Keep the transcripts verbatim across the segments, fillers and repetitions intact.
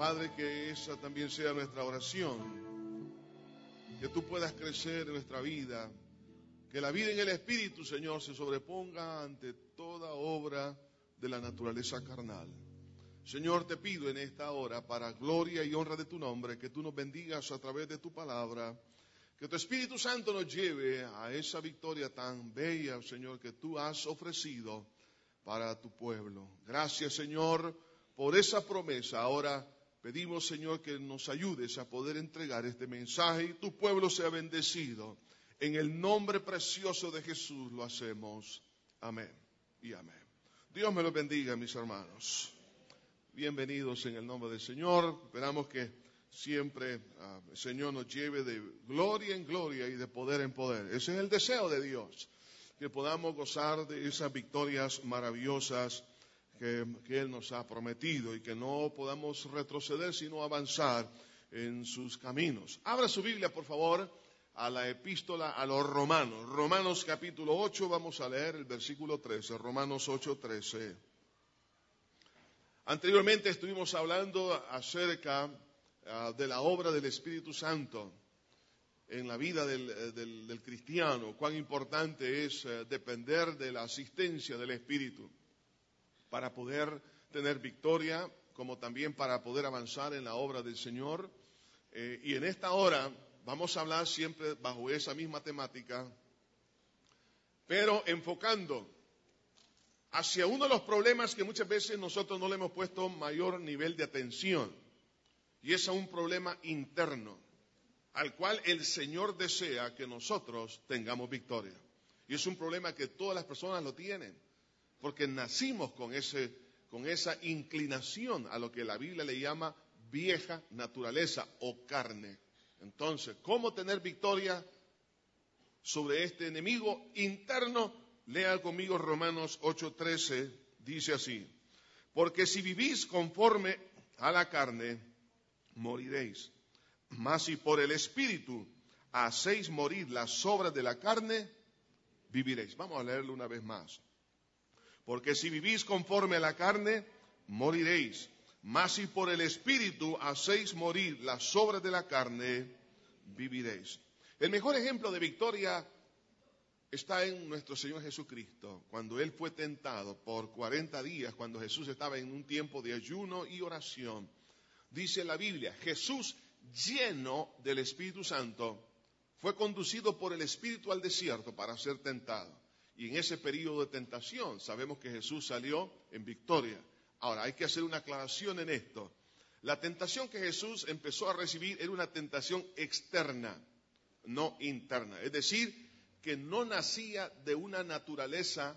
Padre, que esa también sea nuestra oración, que tú puedas crecer en nuestra vida, que la vida en el Espíritu, Señor, se sobreponga ante toda obra de la naturaleza carnal. Señor, te pido en esta hora, para gloria y honra de tu nombre, que tú nos bendigas a través de tu palabra, que tu Espíritu Santo nos lleve a esa victoria tan bella, Señor, que tú has ofrecido para tu pueblo. Gracias, Señor, por esa promesa. Ahora pedimos, Señor, que nos ayudes a poder entregar este mensaje y tu pueblo sea bendecido. En el nombre precioso de Jesús lo hacemos. Amén y amén. Dios me los bendiga, mis hermanos. Bienvenidos en el nombre del Señor. Esperamos que siempre uh, el Señor nos lleve de gloria en gloria y de poder en poder. Ese es el deseo de Dios, que podamos gozar de esas victorias maravillosas que, que Él nos ha prometido y que no podamos retroceder sino avanzar en sus caminos. Abra su Biblia, por favor, a la epístola a los Romanos. Romanos capítulo ocho, vamos a leer el versículo trece. Romanos ocho, trece. Anteriormente estuvimos hablando acerca uh, de la obra del Espíritu Santo en la vida del, del, del cristiano, cuán importante es uh, depender de la asistencia del Espíritu para poder tener victoria, como también para poder avanzar en la obra del Señor. Eh, y en esta hora vamos a hablar siempre bajo esa misma temática, pero enfocando hacia uno de los problemas que muchas veces nosotros no le hemos puesto mayor nivel de atención, y es a un problema interno, al cual el Señor desea que nosotros tengamos victoria. Y es un problema que todas las personas lo tienen, porque nacimos con, ese, con esa inclinación a lo que la Biblia le llama vieja naturaleza o carne. Entonces, ¿cómo tener victoria sobre este enemigo interno? Lea conmigo Romanos ocho, trece, dice así: porque si vivís conforme a la carne, moriréis. Mas si por el Espíritu hacéis morir las obras de la carne, viviréis. Vamos a leerlo una vez más. Porque si vivís conforme a la carne, moriréis. Mas si por el Espíritu hacéis morir las obras de la carne, viviréis. El mejor ejemplo de victoria está en nuestro Señor Jesucristo, cuando Él fue tentado por cuarenta días, cuando Jesús estaba en un tiempo de ayuno y oración. Dice la Biblia, Jesús, lleno del Espíritu Santo, fue conducido por el Espíritu al desierto para ser tentado. Y en ese periodo de tentación sabemos que Jesús salió en victoria. Ahora, hay que hacer una aclaración en esto. La tentación que Jesús empezó a recibir era una tentación externa, no interna. Es decir, que no nacía de una naturaleza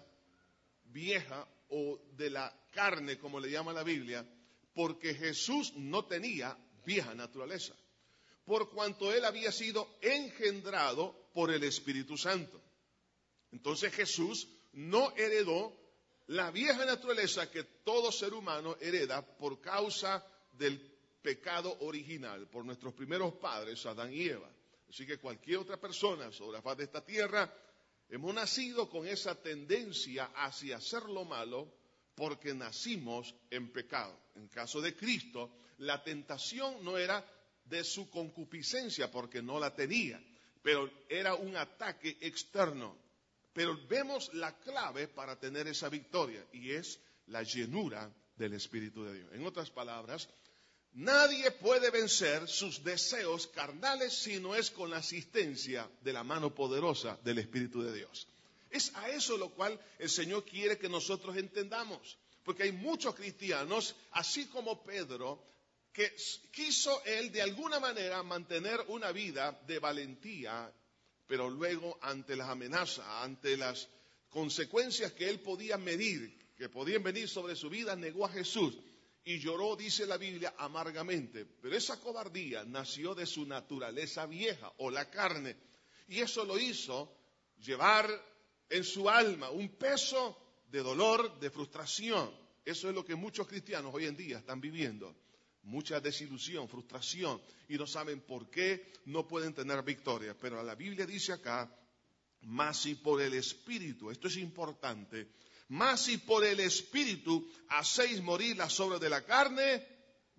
vieja o de la carne, como le llama la Biblia, porque Jesús no tenía vieja naturaleza, por cuanto Él había sido engendrado por el Espíritu Santo. Entonces Jesús no heredó la vieja naturaleza que todo ser humano hereda por causa del pecado original, por nuestros primeros padres, Adán y Eva. Así que cualquier otra persona sobre la faz de esta tierra, hemos nacido con esa tendencia hacia hacer lo malo porque nacimos en pecado. En caso de Cristo, la tentación no era de su concupiscencia porque no la tenía, pero era un ataque externo. Pero vemos la clave para tener esa victoria y es la llenura del Espíritu de Dios. En otras palabras, nadie puede vencer sus deseos carnales si no es con la asistencia de la mano poderosa del Espíritu de Dios. Es a eso lo cual el Señor quiere que nosotros entendamos. Porque hay muchos cristianos, así como Pedro, que quiso él de alguna manera mantener una vida de valentía, pero luego ante las amenazas, ante las consecuencias que él podía medir, que podían venir sobre su vida, negó a Jesús. Y lloró, dice la Biblia, amargamente. Pero esa cobardía nació de su naturaleza vieja, o la carne. Y eso lo hizo llevar en su alma un peso de dolor, de frustración. Eso es lo que muchos cristianos hoy en día están viviendo. Mucha desilusión, frustración. Y no saben por qué no pueden tener victoria. Pero la Biblia dice acá, mas si por el Espíritu, esto es importante, mas si por el Espíritu hacéis morir las obras de la carne,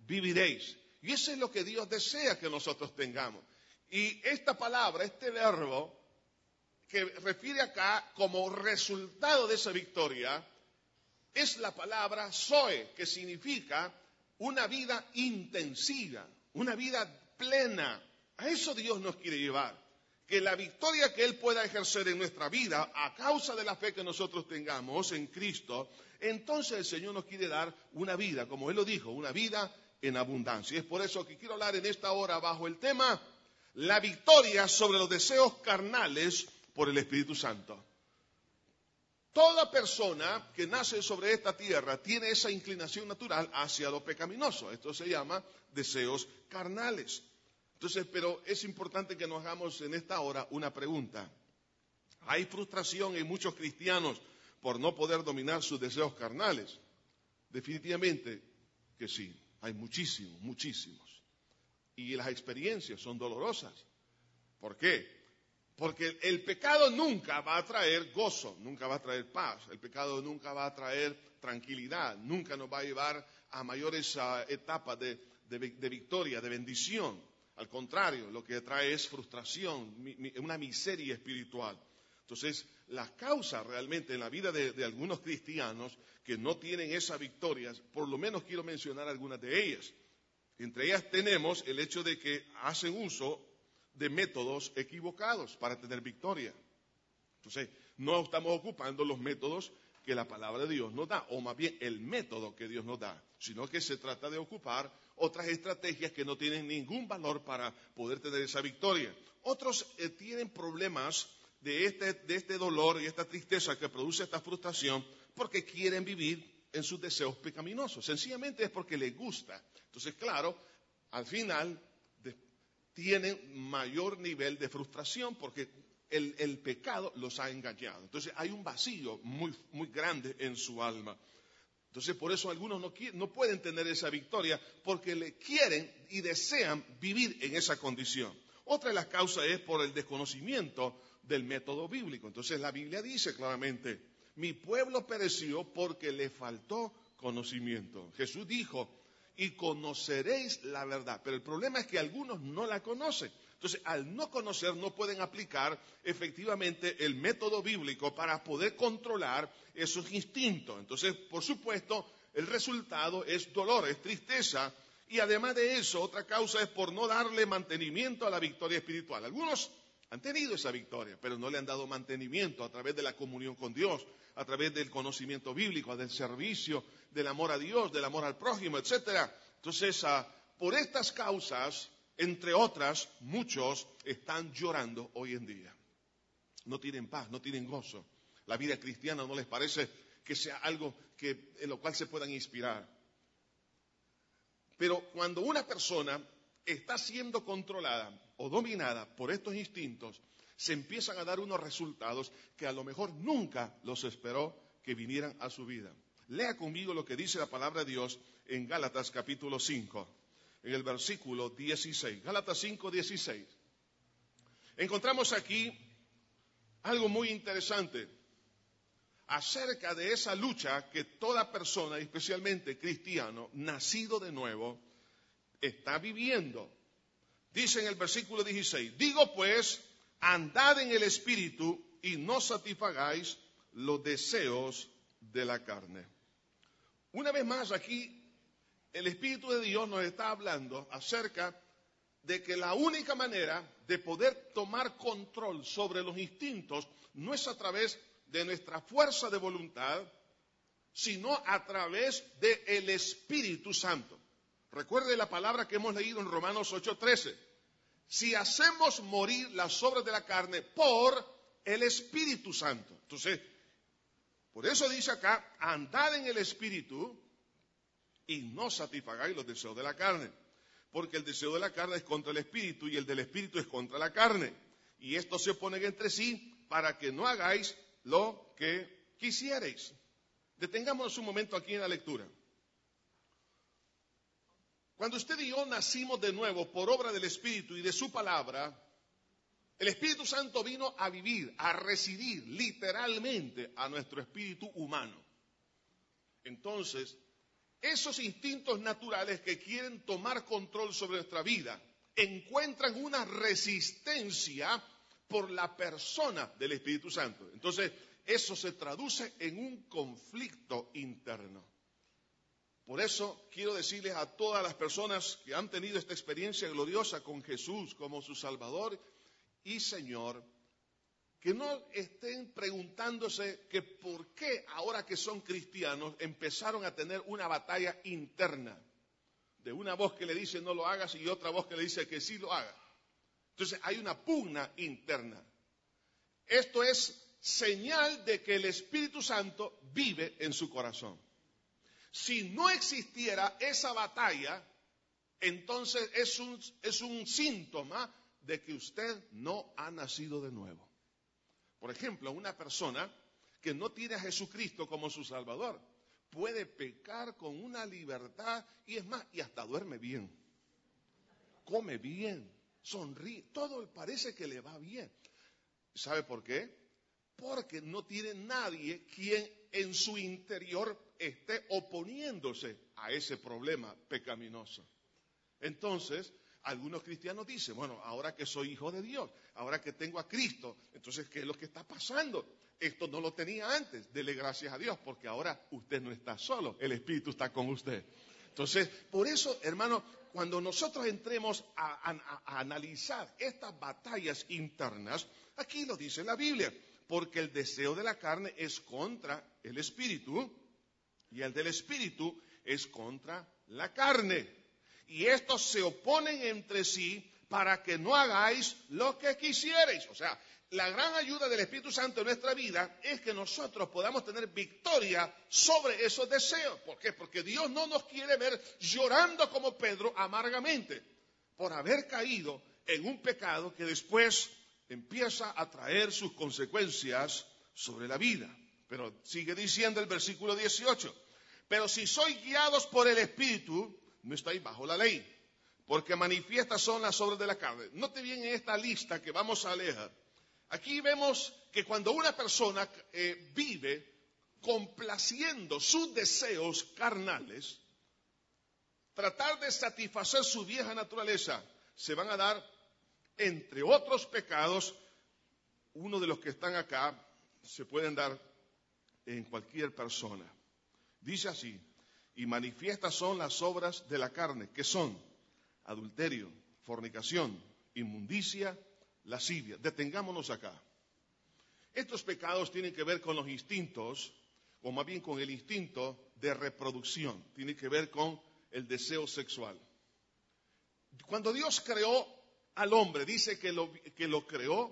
viviréis. Y eso es lo que Dios desea que nosotros tengamos. Y esta palabra, este verbo, que refiere acá como resultado de esa victoria, es la palabra zoe, que significa una vida intensiva, una vida plena. A eso Dios nos quiere llevar. Que la victoria que Él pueda ejercer en nuestra vida, a causa de la fe que nosotros tengamos en Cristo, entonces el Señor nos quiere dar una vida, como Él lo dijo, una vida en abundancia. Y es por eso que quiero hablar en esta hora bajo el tema, la victoria sobre los deseos carnales por el Espíritu Santo. Toda persona que nace sobre esta tierra tiene esa inclinación natural hacia lo pecaminoso. Esto se llama deseos carnales. Entonces, pero es importante que nos hagamos en esta hora una pregunta. ¿Hay frustración en muchos cristianos por no poder dominar sus deseos carnales? Definitivamente que sí, hay muchísimos, muchísimos. Y las experiencias son dolorosas. ¿Por qué? Porque el pecado nunca va a traer gozo, nunca va a traer paz. El pecado nunca va a traer tranquilidad, nunca nos va a llevar a mayores uh, etapas de, de, de victoria, de bendición. Al contrario, lo que trae es frustración, mi, mi, una miseria espiritual. Entonces, las causas realmente en la vida de, de algunos cristianos que no tienen esas victorias, por lo menos quiero mencionar algunas de ellas. Entre ellas tenemos el hecho de que hacen uso de métodos equivocados para tener victoria. Entonces, no estamos ocupando los métodos que la palabra de Dios nos da, o más bien el método que Dios nos da, sino que se trata de ocupar otras estrategias que no tienen ningún valor para poder tener esa victoria. Otros eh, tienen problemas de este, de este dolor y esta tristeza que produce esta frustración porque quieren vivir en sus deseos pecaminosos. Sencillamente es porque les gusta. Entonces, claro, al final de, tienen mayor nivel de frustración porque el, el pecado los ha engañado. Entonces, hay un vacío muy, muy grande en su alma. Entonces, por eso algunos no, quieren, no pueden tener esa victoria porque le quieren y desean vivir en esa condición. Otra de las causas es por el desconocimiento del método bíblico. Entonces, la Biblia dice claramente, mi pueblo pereció porque le faltó conocimiento. Jesús dijo, y conoceréis la verdad. Pero el problema es que algunos no la conocen. Entonces, al no conocer, no pueden aplicar efectivamente el método bíblico para poder controlar esos instintos. Entonces, por supuesto, el resultado es dolor, es tristeza. Y además de eso, otra causa es por no darle mantenimiento a la victoria espiritual. Algunos han tenido esa victoria, pero no le han dado mantenimiento a través de la comunión con Dios, a través del conocimiento bíblico, del servicio, del amor a Dios, del amor al prójimo, etcétera. Entonces, uh, por estas causas, entre otras, muchos están llorando hoy en día. No tienen paz, no tienen gozo. La vida cristiana no les parece que sea algo que, en lo cual se puedan inspirar. Pero cuando una persona está siendo controlada o dominada por estos instintos, se empiezan a dar unos resultados que a lo mejor nunca los esperó que vinieran a su vida. Lea conmigo lo que dice la palabra de Dios en Gálatas capítulo cinco, en el versículo dieciséis. Gálatas cinco, dieciséis. Encontramos aquí algo muy interesante acerca de esa lucha que toda persona, especialmente cristiano, nacido de nuevo, está viviendo. Dice en el versículo dieciséis, digo pues, andad en el Espíritu y no satisfagáis los deseos de la carne. Una vez más aquí, el Espíritu de Dios nos está hablando acerca de que la única manera de poder tomar control sobre los instintos no es a través de nuestra fuerza de voluntad, sino a través del Espíritu Santo. Recuerde la palabra que hemos leído en Romanos ocho trece. Si hacemos morir las obras de la carne por el Espíritu Santo. Entonces, por eso dice acá, andad en el Espíritu y no satisfagáis los deseos de la carne. Porque el deseo de la carne es contra el Espíritu y el del Espíritu es contra la carne. Y estos se oponen entre sí para que no hagáis lo que quisierais. Detengámonos un momento aquí en la lectura. Cuando usted y yo nacimos de nuevo por obra del Espíritu y de su palabra, el Espíritu Santo vino a vivir, a residir literalmente a nuestro espíritu humano. Entonces, esos instintos naturales que quieren tomar control sobre nuestra vida encuentran una resistencia por la persona del Espíritu Santo. Entonces, eso se traduce en un conflicto interno. Por eso quiero decirles a todas las personas que han tenido esta experiencia gloriosa con Jesús como su Salvador y Señor, que no estén preguntándose que por qué ahora que son cristianos empezaron a tener una batalla interna, de una voz que le dice no lo hagas y otra voz que le dice que sí lo haga. Entonces hay una pugna interna. Esto es señal de que el Espíritu Santo vive en su corazón. Si no existiera esa batalla, entonces es un, es un síntoma de que usted no ha nacido de nuevo. Por ejemplo, una persona que no tiene a Jesucristo como su Salvador puede pecar con una libertad y es más, y hasta duerme bien, come bien, sonríe, todo parece que le va bien. ¿Sabe por qué? Porque no tiene nadie quien en su interior esté oponiéndose a ese problema pecaminoso. Entonces, algunos cristianos dicen, bueno, ahora que soy hijo de Dios, ahora que tengo a Cristo, entonces, ¿qué es lo que está pasando? Esto no lo tenía antes, dele gracias a Dios, porque ahora usted no está solo, el Espíritu está con usted. Entonces, por eso, hermano, cuando nosotros entremos a, a, a analizar estas batallas internas, aquí lo dice la Biblia, porque el deseo de la carne es contra el Espíritu y el del Espíritu es contra la carne. Y estos se oponen entre sí para que no hagáis lo que quisierais. O sea, la gran ayuda del Espíritu Santo en nuestra vida es que nosotros podamos tener victoria sobre esos deseos. ¿Por qué? Porque Dios no nos quiere ver llorando como Pedro amargamente por haber caído en un pecado que después empieza a traer sus consecuencias sobre la vida. Pero sigue diciendo el versículo dieciocho, pero si sois guiados por el Espíritu, no estáis bajo la ley, porque manifiestas son las obras de la carne. Note bien en esta lista que vamos a leer. Aquí vemos que cuando una persona eh, vive complaciendo sus deseos carnales, tratar de satisfacer su vieja naturaleza, se van a dar, entre otros pecados, uno de los que están acá, se pueden dar en cualquier persona. Dice así, y manifiestas son las obras de la carne, que son adulterio, fornicación, inmundicia, lascivia. Detengámonos acá. Estos pecados tienen que ver con los instintos, o más bien con el instinto de reproducción. Tiene que ver con el deseo sexual. Cuando Dios creó al hombre, dice que lo, que lo creó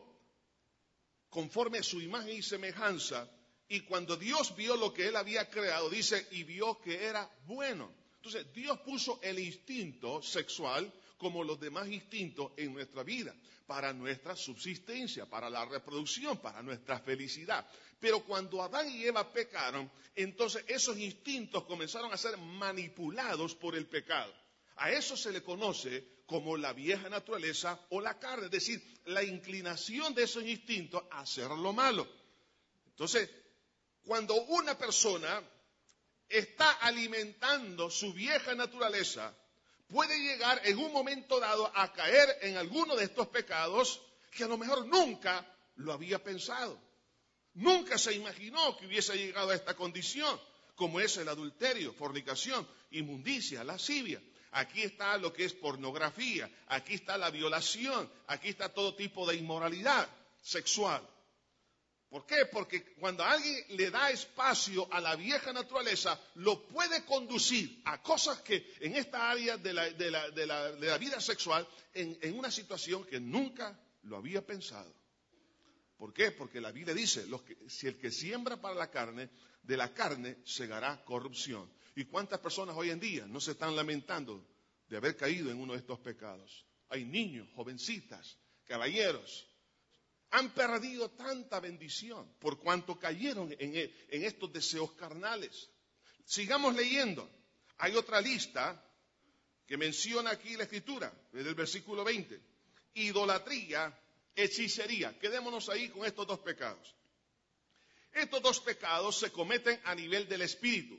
conforme a su imagen y semejanza, y cuando Dios vio lo que Él había creado, dice, y vio que era bueno. Entonces, Dios puso el instinto sexual como los demás instintos en nuestra vida, para nuestra subsistencia, para la reproducción, para nuestra felicidad. Pero cuando Adán y Eva pecaron, entonces esos instintos comenzaron a ser manipulados por el pecado. A eso se le conoce como la vieja naturaleza o la carne, es decir, la inclinación de esos instintos a hacer lo malo. Entonces, cuando una persona está alimentando su vieja naturaleza, puede llegar en un momento dado a caer en alguno de estos pecados que a lo mejor nunca lo había pensado. Nunca se imaginó que hubiese llegado a esta condición, como es el adulterio, fornicación, inmundicia, lascivia. Aquí está lo que es pornografía, aquí está la violación, aquí está todo tipo de inmoralidad sexual. ¿Por qué? Porque cuando alguien le da espacio a la vieja naturaleza, lo puede conducir a cosas que en esta área de la, de la, de la, de la vida sexual, en, en una situación que nunca lo había pensado. ¿Por qué? Porque la Biblia dice, los que, si el que siembra para la carne, de la carne segará corrupción. ¿Y cuántas personas hoy en día no se están lamentando de haber caído en uno de estos pecados? Hay niños, jovencitas, caballeros, han perdido tanta bendición por cuanto cayeron en, en estos deseos carnales. Sigamos leyendo. Hay otra lista que menciona aquí la Escritura, desde el versículo veinte. Idolatría, hechicería. Quedémonos ahí con estos dos pecados. Estos dos pecados se cometen a nivel del espíritu.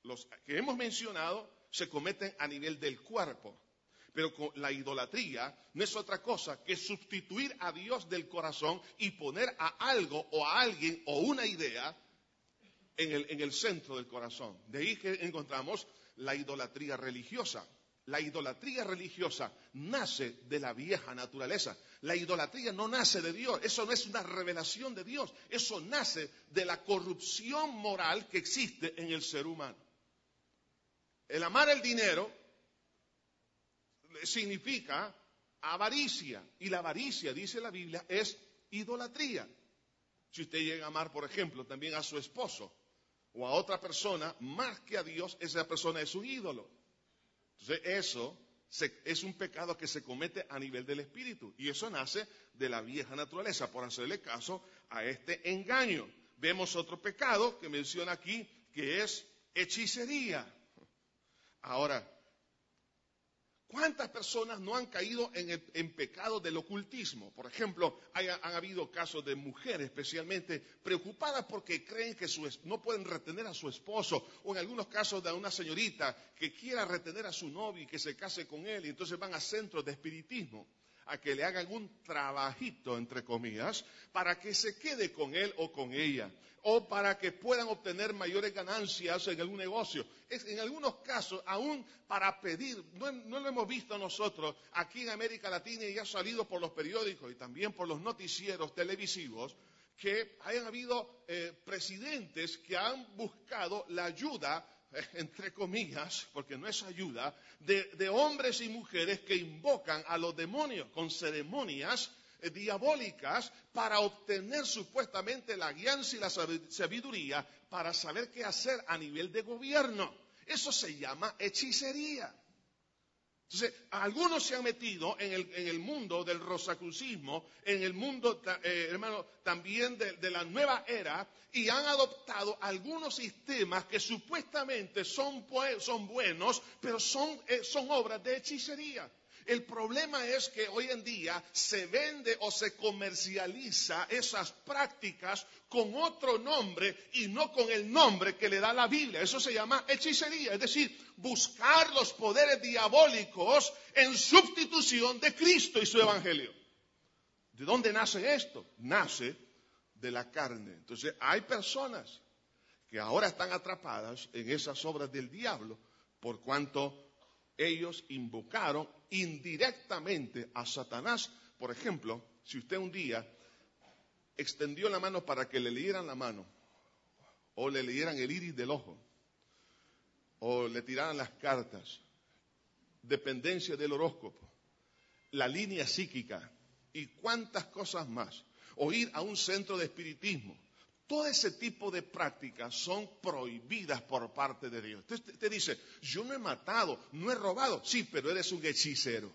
los que hemos mencionado se cometen a nivel del cuerpo. Pero la idolatría no es otra cosa que sustituir a Dios del corazón y poner a algo o a alguien o una idea en el, en el centro del corazón. De ahí que encontramos la idolatría religiosa. La idolatría religiosa nace de la vieja naturaleza. La idolatría no nace de Dios. Eso no es una revelación de Dios. Eso nace de la corrupción moral que existe en el ser humano. El amar el dinero significa avaricia. Y la avaricia, dice la Biblia, es idolatría. Si usted llega a amar, por ejemplo, también a su esposo o a otra persona, más que a Dios, esa persona es un ídolo. Entonces eso se, es un pecado que se comete a nivel del espíritu. Y eso nace de la vieja naturaleza, por hacerle caso a este engaño. Vemos otro pecado que menciona aquí, que es hechicería. Ahora, ¿cuántas personas no han caído en, el, en pecado del ocultismo? Por ejemplo, hay, han habido casos de mujeres especialmente preocupadas porque creen que su, no pueden retener a su esposo, o en algunos casos de una señorita que quiera retener a su novio y que se case con él, y entonces van a centros de espiritismo a que le hagan un trabajito, entre comillas, para que se quede con él o con ella, o para que puedan obtener mayores ganancias en algún negocio. Es, en algunos casos, aún para pedir, no, no lo hemos visto nosotros aquí en América Latina y ha salido por los periódicos y también por los noticieros televisivos, que hayan habido eh, presidentes que han buscado la ayuda, entre comillas, porque no es ayuda, de, de hombres y mujeres que invocan a los demonios con ceremonias eh, diabólicas para obtener supuestamente la guianza y la sabiduría para saber qué hacer a nivel de gobierno. Eso se llama hechicería. Entonces, algunos se han metido en el, en el mundo del rosacrucismo, en el mundo, eh, hermano, también de, de la nueva era, y han adoptado algunos sistemas que supuestamente son, son buenos, pero son, eh, son obras de hechicería. El problema es que hoy en día se vende o se comercializa esas prácticas con otro nombre y no con el nombre que le da la Biblia. Eso se llama hechicería, es decir, buscar los poderes diabólicos en sustitución de Cristo y su evangelio. ¿De dónde nace esto? Nace de la carne. Entonces hay personas que ahora están atrapadas en esas obras del diablo por cuanto ellos invocaron indirectamente a Satanás. Por ejemplo, si usted un día extendió la mano para que le leyeran la mano, o le leyeran el iris del ojo, o le tiraran las cartas, dependencia del horóscopo, la línea psíquica y cuántas cosas más, o ir a un centro de espiritismo, todo ese tipo de prácticas son prohibidas por parte de Dios. Entonces te dice, yo no he matado, no he robado. Sí, pero eres un hechicero.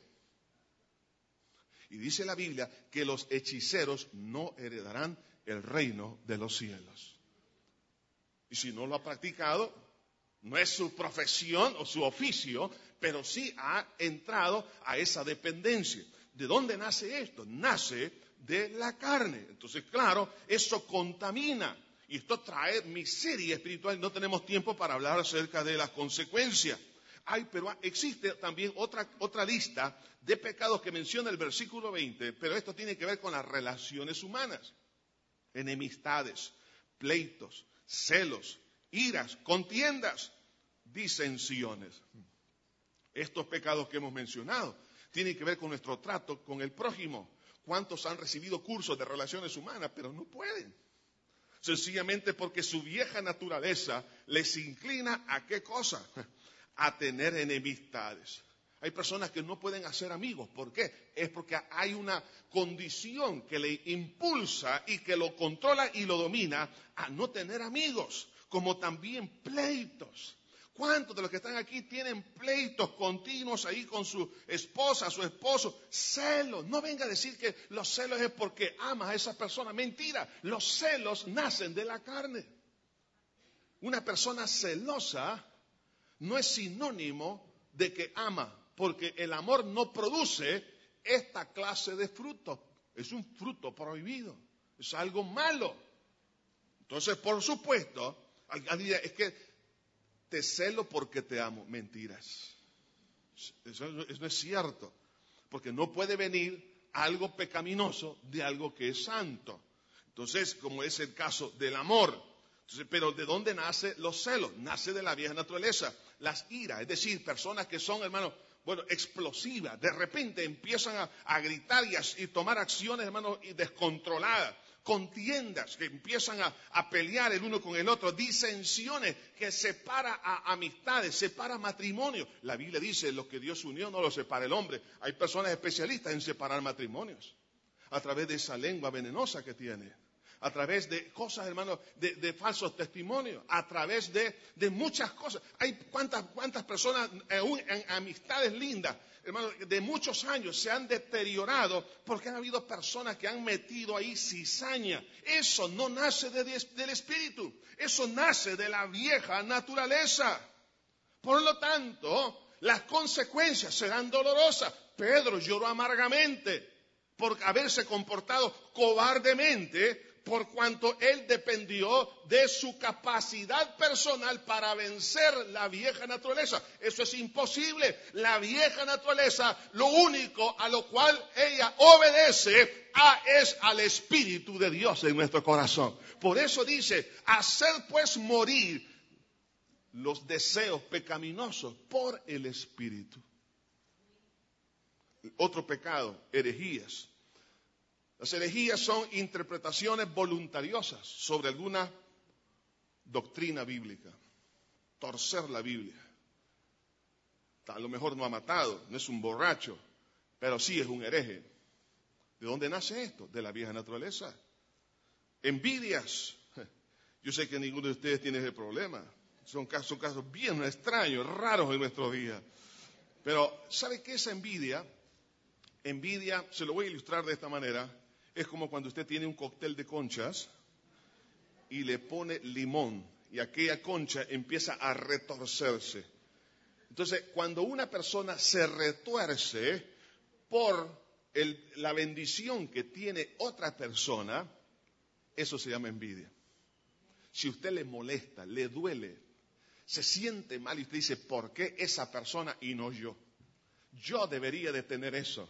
Y dice la Biblia que los hechiceros no heredarán el reino de los cielos. Y si no lo ha practicado, no es su profesión o su oficio, pero sí ha entrado a esa dependencia. ¿De dónde nace esto? Nace de la carne. Entonces, claro, eso contamina y esto trae miseria espiritual. No tenemos tiempo para hablar acerca de las consecuencias. Hay, pero existe también otra, otra lista de pecados que menciona el versículo veinte, pero esto tiene que ver con las relaciones humanas. Enemistades, pleitos, celos, iras, contiendas, disensiones. Estos pecados que hemos mencionado tienen que ver con nuestro trato con el prójimo. ¿Cuántos han recibido cursos de relaciones humanas, pero no pueden? Sencillamente porque su vieja naturaleza les inclina a ¿qué cosa? A tener enemistades. Hay personas que no pueden hacer amigos. ¿Por qué? Es porque hay una condición que le impulsa y que lo controla y lo domina a no tener amigos, como también pleitos. ¿Cuántos de los que están aquí tienen pleitos continuos ahí con su esposa, su esposo? Celos. No venga a decir que los celos es porque amas a esa persona. Mentira. Los celos nacen de la carne. Una persona celosa no es sinónimo de que ama, porque el amor no produce esta clase de fruto. Es un fruto prohibido. Es algo malo. Entonces, por supuesto, es que te celo porque te amo. Mentiras. Eso, eso no es cierto. Porque no puede venir algo pecaminoso de algo que es santo. Entonces, como es el caso del amor. Entonces, pero ¿de dónde nace los celos? Nace de la vieja naturaleza. Las iras, es decir, personas que son, hermano, bueno, explosivas. De repente empiezan a, a gritar y a y tomar acciones, hermano, descontroladas. Contiendas que empiezan a, a pelear el uno con el otro, disensiones que separa a amistades, separa matrimonio. La Biblia dice, lo que Dios unió no lo separa el hombre. Hay personas especialistas en separar matrimonios a través de esa lengua venenosa que tiene, a través de cosas, hermano, de, de falsos testimonios, a través de, de muchas cosas. Hay cuántas, cuántas personas, aún en amistades lindas, hermano, de muchos años se han deteriorado porque han habido personas que han metido ahí cizaña. Eso no nace de, del espíritu, eso nace de la vieja naturaleza. Por lo tanto, las consecuencias serán dolorosas. Pedro lloró amargamente por haberse comportado cobardemente, por cuanto él dependió de su capacidad personal para vencer la vieja naturaleza. Eso es imposible. La vieja naturaleza, lo único a lo cual ella obedece a, es al Espíritu de Dios en nuestro corazón. Por eso dice, hacer pues morir los deseos pecaminosos por el Espíritu. Otro pecado, herejías. Las herejías son interpretaciones voluntariosas sobre alguna doctrina bíblica. Torcer la Biblia. A lo mejor no ha matado, no es un borracho, pero sí es un hereje. ¿De dónde nace esto? De la vieja naturaleza. Envidias. Yo sé que ninguno de ustedes tiene ese problema. Son casos, son casos bien extraños, raros en nuestro día. Pero, ¿sabe qué es envidia? Envidia, se lo voy a ilustrar de esta manera. Es como cuando usted tiene un cóctel de conchas y le pone limón y aquella concha empieza a retorcerse. Entonces, cuando una persona se retuerce por el, la bendición que tiene otra persona, eso se llama envidia. Si usted le molesta, le duele, se siente mal y usted dice, ¿por qué esa persona y no yo? Yo debería de tener eso.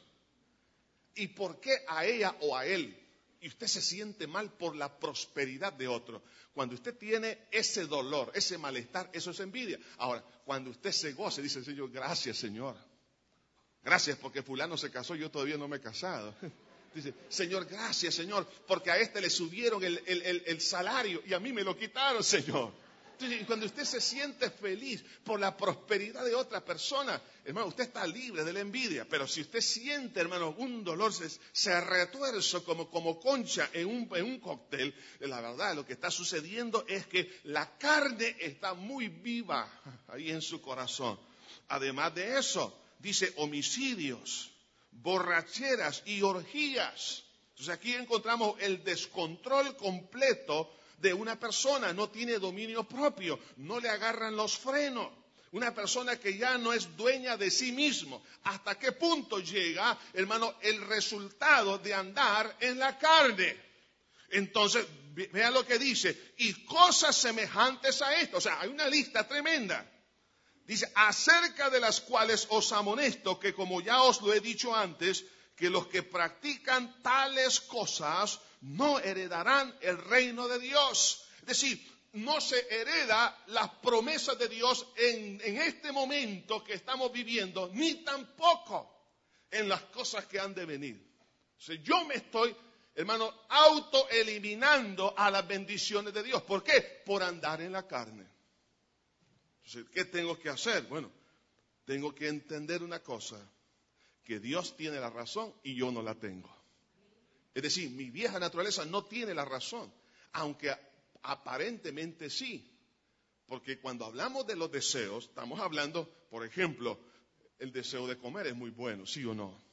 ¿Y por qué a ella o a él? Y usted se siente mal por la prosperidad de otro. Cuando usted tiene ese dolor, ese malestar, eso es envidia. Ahora, cuando usted se goza, dice el Señor, gracias Señor. Gracias porque fulano se casó, yo todavía no me he casado. Dice, Señor, gracias Señor, porque a este le subieron el, el, el, el salario y a mí me lo quitaron, Señor. Entonces, cuando usted se siente feliz por la prosperidad de otra persona, hermano, usted está libre de la envidia. Pero si usted siente, hermano, un dolor, se, se retuerce como, como concha en un, en un cóctel, la verdad, lo que está sucediendo es que la carne está muy viva ahí en su corazón. Además de eso, dice homicidios, borracheras y orgías. Entonces aquí encontramos el descontrol completo de una persona, no tiene dominio propio, no le agarran los frenos. Una persona que ya no es dueña de sí mismo. ¿Hasta qué punto llega, hermano, el resultado de andar en la carne? Entonces, vean lo que dice, y cosas semejantes a esto. O sea, hay una lista tremenda. Dice, acerca de las cuales os amonesto, que como ya os lo he dicho antes, que los que practican tales cosas no heredarán el reino de Dios. Es decir, no se hereda las promesas de Dios en, en este momento que estamos viviendo, ni tampoco en las cosas que han de venir. O sea, yo me estoy, hermano, autoeliminando a las bendiciones de Dios. ¿Por qué? Por andar en la carne. Entonces, ¿qué tengo que hacer? Bueno, tengo que entender una cosa, que Dios tiene la razón y yo no la tengo. Es decir, mi vieja naturaleza no tiene la razón, aunque aparentemente sí. Porque cuando hablamos de los deseos, estamos hablando, por ejemplo, el deseo de comer es muy bueno, ¿sí o no?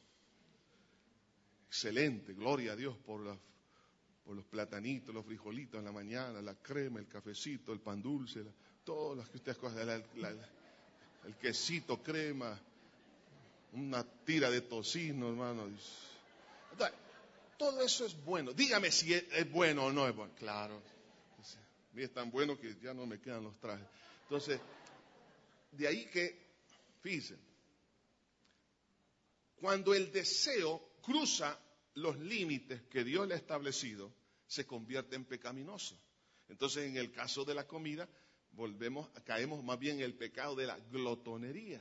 Excelente, gloria a Dios por, la, por los platanitos, los frijolitos en la mañana, la crema, el cafecito, el pan dulce, la, todas las que ustedes cogen, la, la, el quesito, crema, una tira de tocino, hermano. Entonces, todo eso es bueno. Dígame si es, es bueno o no es bueno. Claro. Entonces, es tan bueno que ya no me quedan los trajes. Entonces, de ahí que, fíjense, cuando el deseo cruza los límites que Dios le ha establecido, se convierte en pecaminoso. Entonces, en el caso de la comida, volvemos, caemos más bien en el pecado de la glotonería.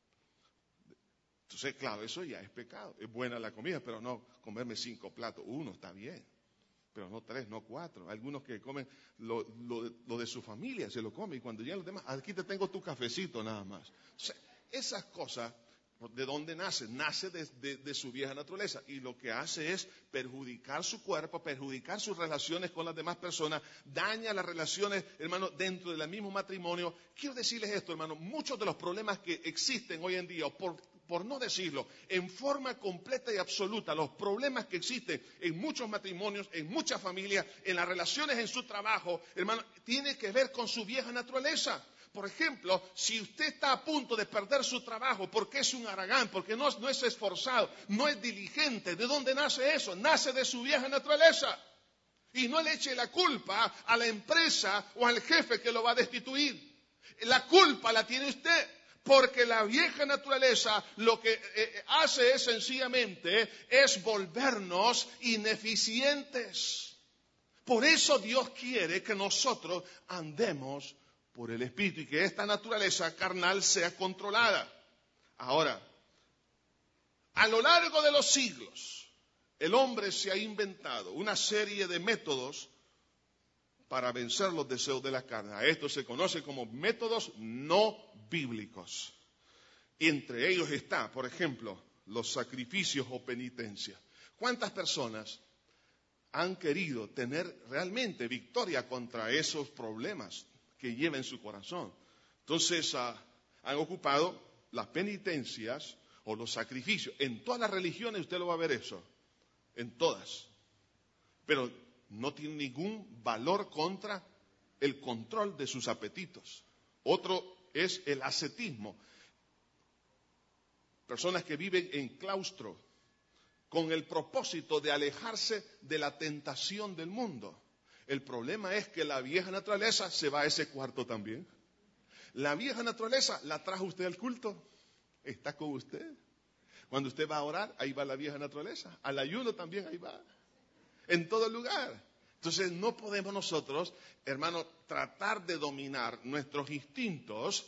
Entonces, claro, eso ya es pecado. Es buena la comida, pero no comerme cinco platos. Uno está bien, pero no tres, no cuatro. Algunos que comen lo, lo, de, lo de su familia, se lo comen. Y cuando llegan los demás, aquí te tengo tu cafecito nada más. Entonces, esas cosas, ¿de dónde nace? Nace de, de, de su vieja naturaleza. Y lo que hace es perjudicar su cuerpo, perjudicar sus relaciones con las demás personas, daña las relaciones, hermano, dentro del mismo matrimonio. Quiero decirles esto, hermano, muchos de los problemas que existen hoy en día, o por por no decirlo, en forma completa y absoluta, los problemas que existen en muchos matrimonios, en muchas familias, en las relaciones en su trabajo, hermano, tiene que ver con su vieja naturaleza. Por ejemplo, si usted está a punto de perder su trabajo porque es un haragán, porque no, no es esforzado, no es diligente, ¿de dónde nace eso? Nace de su vieja naturaleza. Y no le eche la culpa a la empresa o al jefe que lo va a destituir. La culpa la tiene usted. Porque la vieja naturaleza lo que eh, hace es sencillamente es volvernos ineficientes. Por eso Dios quiere que nosotros andemos por el Espíritu y que esta naturaleza carnal sea controlada. Ahora, a lo largo de los siglos, el hombre se ha inventado una serie de métodos para vencer los deseos de la carne. A esto se conoce como métodos no bíblicos. Y entre ellos está, por ejemplo, los sacrificios o penitencias. ¿Cuántas personas han querido tener realmente victoria contra esos problemas que lleva en su corazón? Entonces, uh, han ocupado las penitencias o los sacrificios. En todas las religiones usted lo va a ver eso. En todas. Pero no tiene ningún valor contra el control de sus apetitos. Otro es el ascetismo. Personas que viven en claustro con el propósito de alejarse de la tentación del mundo. El problema es que la vieja naturaleza se va a ese cuarto también. La vieja naturaleza la trajo usted al culto. Está con usted. Cuando usted va a orar, ahí va la vieja naturaleza. Al ayuno también ahí va. En todo lugar. Entonces no podemos nosotros, hermano, tratar de dominar nuestros instintos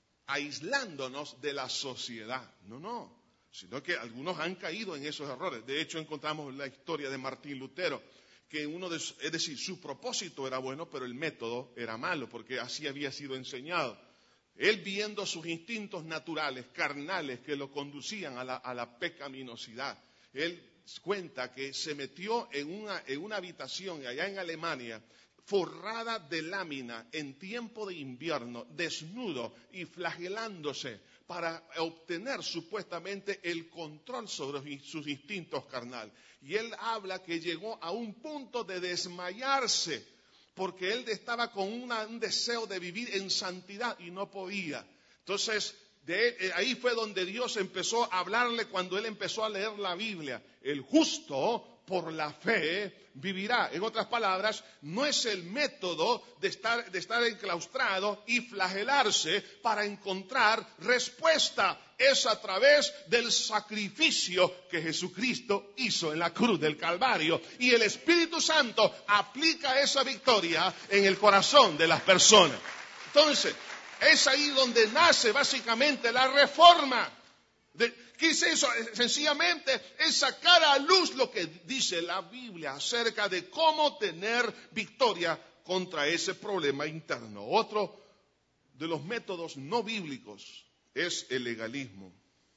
aislándonos de la sociedad. No, no. Sino que algunos han caído en esos errores. De hecho, encontramos la historia de Martín Lutero, que uno de, es decir, su propósito era bueno, pero el método era malo, porque así había sido enseñado. Él viendo sus instintos naturales, carnales, que lo conducían a la, a la pecaminosidad. Él cuenta que se metió en una, en una habitación allá en Alemania, forrada de lámina en tiempo de invierno, desnudo y flagelándose para obtener supuestamente el control sobre sus instintos carnales. Y él habla que llegó a un punto de desmayarse, porque él estaba con una, un deseo de vivir en santidad y no podía. Entonces, de, eh, ahí fue donde Dios empezó a hablarle cuando él empezó a leer la Biblia. El justo por la fe vivirá. En otras palabras, no es el método de estar, de estar enclaustrado y flagelarse para encontrar respuesta. Es a través del sacrificio que Jesucristo hizo en la cruz del Calvario. Y el Espíritu Santo aplica esa victoria en el corazón de las personas. Entonces, es ahí donde nace básicamente la reforma. De, ¿Qué es eso? Sencillamente es sacar a luz lo que dice la Biblia acerca de cómo tener victoria contra ese problema interno. Otro de los métodos no bíblicos es el legalismo.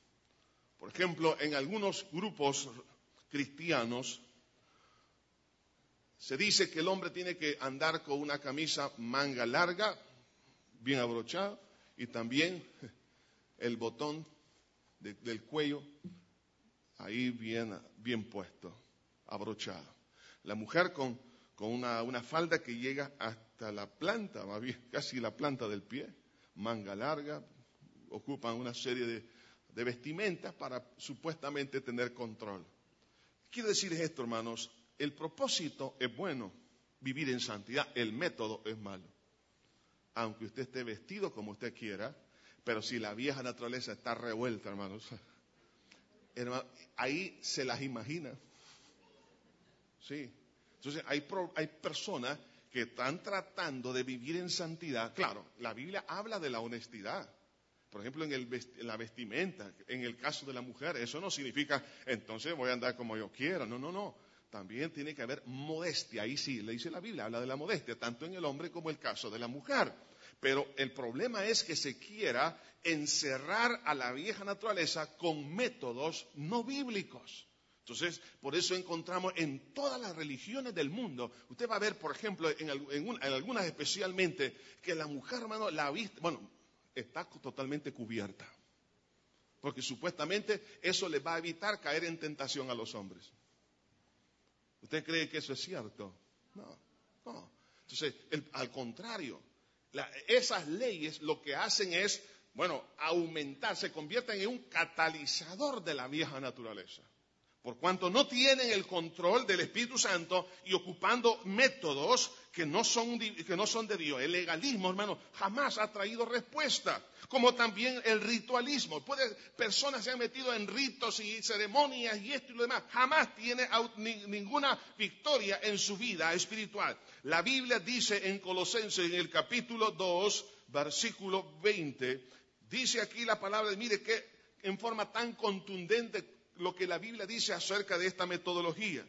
Por ejemplo, en algunos grupos cristianos se dice que el hombre tiene que andar con una camisa manga larga, bien abrochada, y también el botón de, del cuello ahí bien, bien puesto, abrochado. La mujer con, con una, una falda que llega hasta la planta, más bien, casi la planta del pie, manga larga, ocupan una serie de, de vestimentas para supuestamente tener control. Quiero decir esto, hermanos, el propósito es bueno, vivir en santidad, el método es malo. Aunque usted esté vestido como usted quiera, Pero si la vieja naturaleza está revuelta, hermanos, hermano, ahí se las imagina. Sí. Entonces hay, pro, hay personas que están tratando de vivir en santidad. Claro, la Biblia habla de la honestidad. Por ejemplo, en, el, en la vestimenta, en el caso de la mujer, eso no significa, entonces voy a andar como yo quiero. No, no, no. También tiene que haber modestia. Ahí sí, le dice la Biblia, habla de la modestia, tanto en el hombre como en el caso de la mujer. Pero el problema es que se quiera encerrar a la vieja naturaleza con métodos no bíblicos. Entonces, por eso encontramos en todas las religiones del mundo, usted va a ver, por ejemplo, en, en, un, en algunas especialmente, que la mujer, hermano, la vista, bueno, está totalmente cubierta. Porque supuestamente eso le va a evitar caer en tentación a los hombres. ¿Usted cree que eso es cierto? No, no. Entonces, el, al contrario, la, esas leyes lo que hacen es, bueno, aumentar, se convierten en un catalizador de la vieja naturaleza. Por cuanto no tienen el control del Espíritu Santo y ocupando métodos que no son, que no son de Dios. El legalismo, hermano, jamás ha traído respuesta. Como también el ritualismo. Puede, personas se han metido en ritos y ceremonias y esto y lo demás. Jamás tiene ni, ninguna victoria en su vida espiritual. La Biblia dice en Colosenses, en el capítulo dos, versículo veinte, dice aquí la palabra, mire que en forma tan contundente lo que la Biblia dice acerca de esta metodología.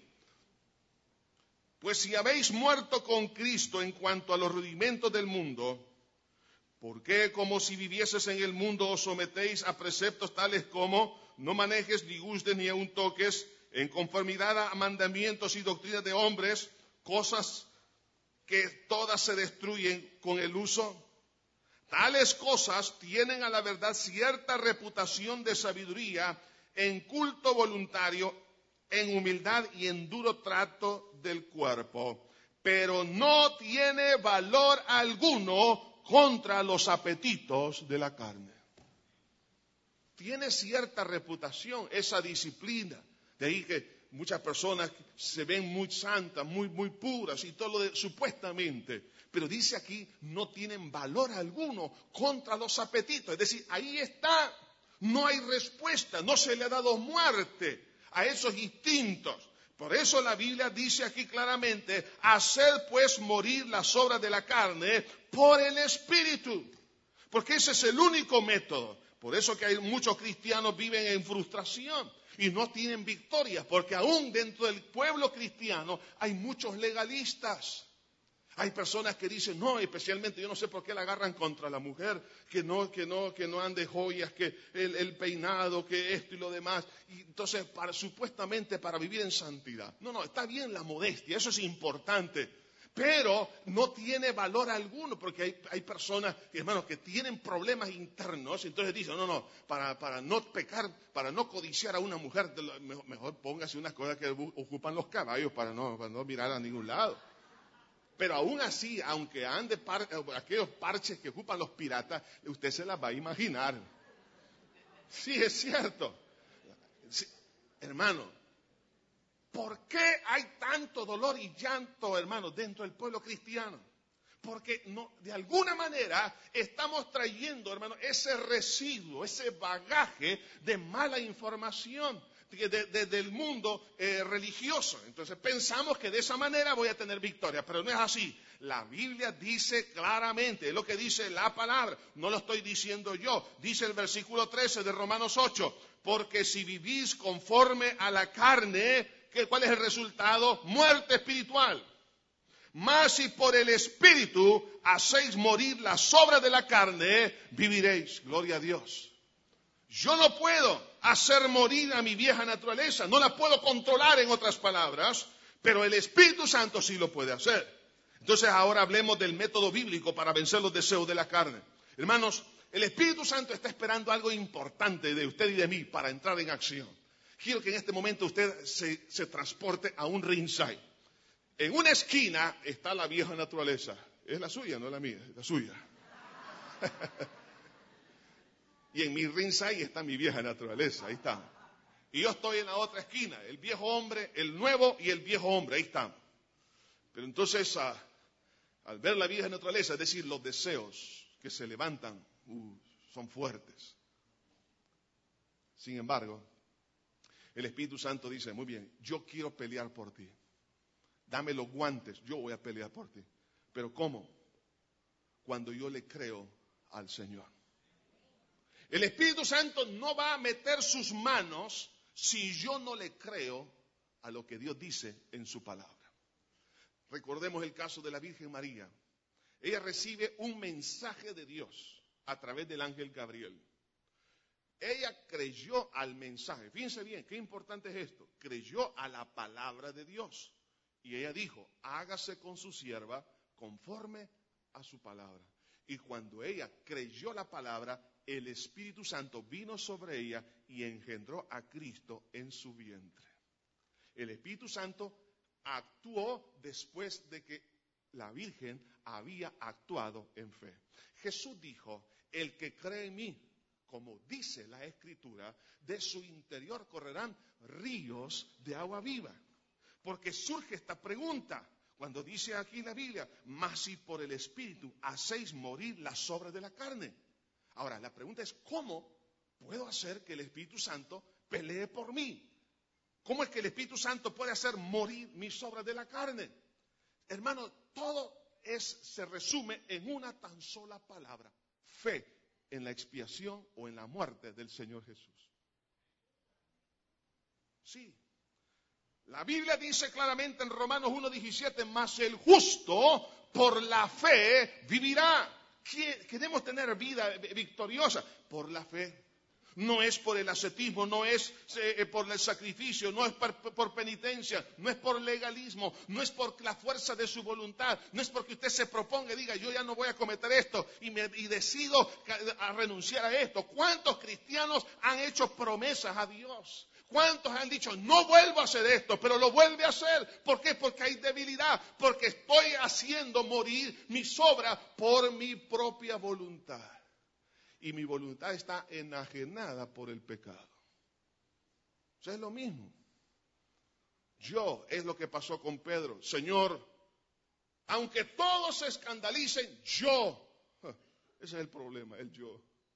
Pues si habéis muerto con Cristo en cuanto a los rudimentos del mundo, ¿por qué como si vivieses en el mundo os sometéis a preceptos tales como no manejes, ni gustes, ni aun toques, en conformidad a mandamientos y doctrinas de hombres, cosas que todas se destruyen con el uso? Tales cosas tienen a la verdad cierta reputación de sabiduría, en culto voluntario, en humildad y en duro trato del cuerpo, pero no tiene valor alguno contra los apetitos de la carne. Tiene cierta reputación esa disciplina, de ahí que muchas personas se ven muy santas, muy, muy puras y todo lo de, supuestamente, pero dice aquí, no tienen valor alguno contra los apetitos, es decir, ahí está. No hay respuesta, no se le ha dado muerte a esos instintos. Por eso la Biblia dice aquí claramente, haced pues morir las obras de la carne por el Espíritu. Porque ese es el único método. Por eso que hay muchos cristianos viven en frustración y no tienen victoria. Porque aún dentro del pueblo cristiano hay muchos legalistas. Hay personas que dicen, no, especialmente yo no sé por qué la agarran contra la mujer, que no, que no, que no ande joyas, que el, el peinado, que esto y lo demás. Y entonces, para, supuestamente para vivir en santidad. No, no, está bien la modestia, eso es importante. Pero no tiene valor alguno, porque hay, hay personas, hermanos, que tienen problemas internos. Entonces dicen, no, no, para, para no pecar, para no codiciar a una mujer, mejor, mejor póngase unas cosas que ocupan los caballos para no, para no mirar a ningún lado. Pero aún así, aunque ande par, aquellos parches que ocupan los piratas, usted se las va a imaginar. Sí, es cierto. Sí, hermano, ¿por qué hay tanto dolor y llanto, hermano, dentro del pueblo cristiano? Porque no, de alguna manera estamos trayendo, hermano, ese residuo, ese bagaje de mala información desde de, de, el mundo eh, religioso. Entonces pensamos que de esa manera voy a tener victoria, pero no es así. La Biblia dice claramente, es lo que dice la palabra, no lo estoy diciendo yo, dice el versículo trece de Romanos ocho, porque si vivís conforme a la carne, ¿cuál es el resultado? Muerte espiritual. Mas si por el Espíritu hacéis morir las obras de la carne, viviréis. Gloria a Dios. Yo no puedo hacer morir a mi vieja naturaleza, no la puedo controlar, en otras palabras, pero el Espíritu Santo sí lo puede hacer. Entonces ahora hablemos del método bíblico para vencer los deseos de la carne. Hermanos, el Espíritu Santo está esperando algo importante de usted y de mí para entrar en acción. Quiero que en este momento usted se, se transporte a un ringside. En una esquina está la vieja naturaleza. Es la suya, no es la mía, es la suya. Y en mi ringside está mi vieja naturaleza, ahí está. Y yo estoy en la otra esquina, el viejo hombre, el nuevo y el viejo hombre, ahí están. Pero entonces, a, al ver la vieja naturaleza, es decir, los deseos que se levantan, uh, son fuertes. Sin embargo, el Espíritu Santo dice, muy bien, yo quiero pelear por ti. Dame los guantes, yo voy a pelear por ti. ¿Pero cómo? Cuando yo le creo al Señor. El Espíritu Santo no va a meter sus manos si yo no le creo a lo que Dios dice en su palabra. Recordemos el caso de la Virgen María. Ella recibe un mensaje de Dios a través del ángel Gabriel. Ella creyó al mensaje. Fíjense bien, qué importante es esto. Creyó a la palabra de Dios. Y ella dijo, hágase con su sierva conforme a su palabra. Y cuando ella creyó la palabra, el Espíritu Santo vino sobre ella y engendró a Cristo en su vientre. El Espíritu Santo actuó después de que la Virgen había actuado en fe. Jesús dijo, el que cree en mí, como dice la Escritura, de su interior correrán ríos de agua viva. Porque surge esta pregunta, cuando dice aquí la Biblia, mas si por el Espíritu hacéis morir las obras de la carne. Ahora, la pregunta es, ¿cómo puedo hacer que el Espíritu Santo pelee por mí? ¿Cómo es que el Espíritu Santo puede hacer morir mis obras de la carne? Hermano, todo es, se resume en una tan sola palabra, fe en la expiación o en la muerte del Señor Jesús. Sí. La Biblia dice claramente en Romanos uno diecisiete, mas el justo por la fe vivirá. Queremos tener vida victoriosa por la fe. No es por el ascetismo, no es eh, por el sacrificio, no es por, por penitencia, no es por legalismo, no es por la fuerza de su voluntad, no es porque usted se proponga y diga, yo ya no voy a cometer esto y, me, y decido a renunciar a esto. ¿Cuántos cristianos han hecho promesas a Dios? ¿Cuántos han dicho, no vuelvo a hacer esto, pero lo vuelve a hacer? ¿Por qué? Porque hay debilidad, porque estoy haciendo morir mis obras por mi propia voluntad. Y mi voluntad está enajenada por el pecado. O sea, es lo mismo. Yo, es lo que pasó con Pedro. Señor, aunque todos se escandalicen, yo. Ese es el problema, el yo.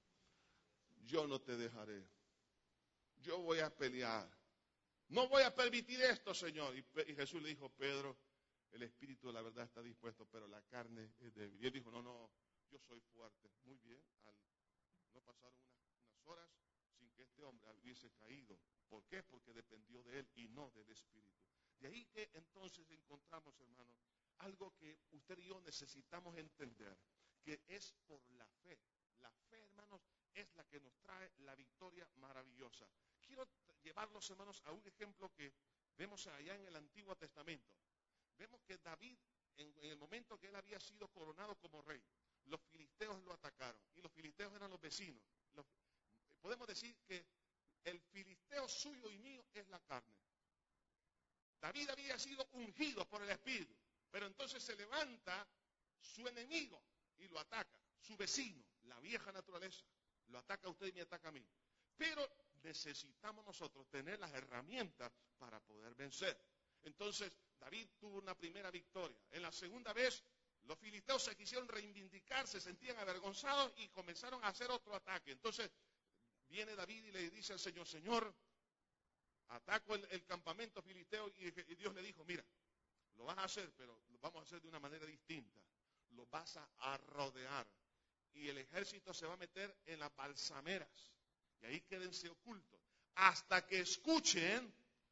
Yo no te dejaré. Yo voy a pelear. No voy a permitir esto, Señor. Y, y Jesús le dijo, Pedro, el espíritu de la verdad está dispuesto, pero la carne es débil. Y él dijo, no, no, yo soy fuerte. Muy bien. Al, no pasaron unas, unas horas sin que este hombre hubiese caído. ¿Por qué? Porque dependió de él y no del espíritu. De ahí que entonces encontramos, hermano, algo que usted y yo necesitamos entender, que es por la fe. La fe, hermanos, es la que nos trae la victoria maravillosa. Quiero llevarlos, hermanos, a un ejemplo que vemos allá en el Antiguo Testamento. Vemos que David, en, en el momento que él había sido coronado como rey, los filisteos lo atacaron. Y los filisteos eran los vecinos. Los, podemos decir que el filisteo suyo y mío es la carne. David había sido ungido por el Espíritu, pero entonces se levanta su enemigo y lo ataca. Su vecino, la vieja naturaleza, lo ataca a usted y me ataca a mí. Pero necesitamos nosotros tener las herramientas para poder vencer. Entonces, David tuvo una primera victoria. En la segunda vez, los filisteos se quisieron reivindicar, se sentían avergonzados y comenzaron a hacer otro ataque. Entonces, viene David y le dice al Señor, Señor, ataco el, el campamento filisteo y, y Dios le dijo, mira, lo vas a hacer, pero lo vamos a hacer de una manera distinta. Lo vas a, a rodear. Y el ejército se va a meter en las balsameras. Y ahí quédense ocultos. Hasta que escuchen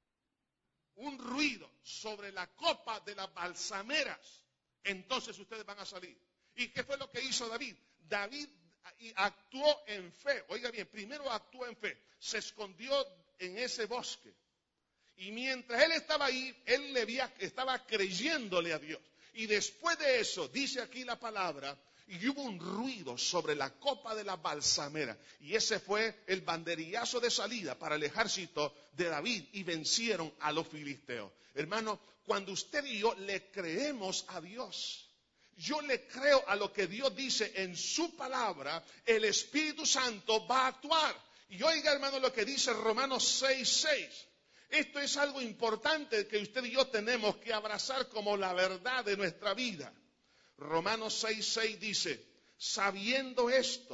un ruido sobre la copa de las balsameras. Entonces ustedes van a salir. ¿Y qué fue lo que hizo David? David actuó en fe. Oiga bien, primero actuó en fe. Se escondió en ese bosque. Y mientras él estaba ahí, él le había, estaba creyéndole a Dios. Y después de eso, dice aquí la palabra, y hubo un ruido sobre la copa de la balsamera. Y ese fue el banderillazo de salida para el ejército de David. Y vencieron a los filisteos. Hermano, cuando usted y yo le creemos a Dios, yo le creo a lo que Dios dice en su palabra, el Espíritu Santo va a actuar. Y oiga, hermano, lo que dice Romanos seis seis. Esto es algo importante que usted y yo tenemos que abrazar como la verdad de nuestra vida. Romanos seis seis dice, sabiendo esto,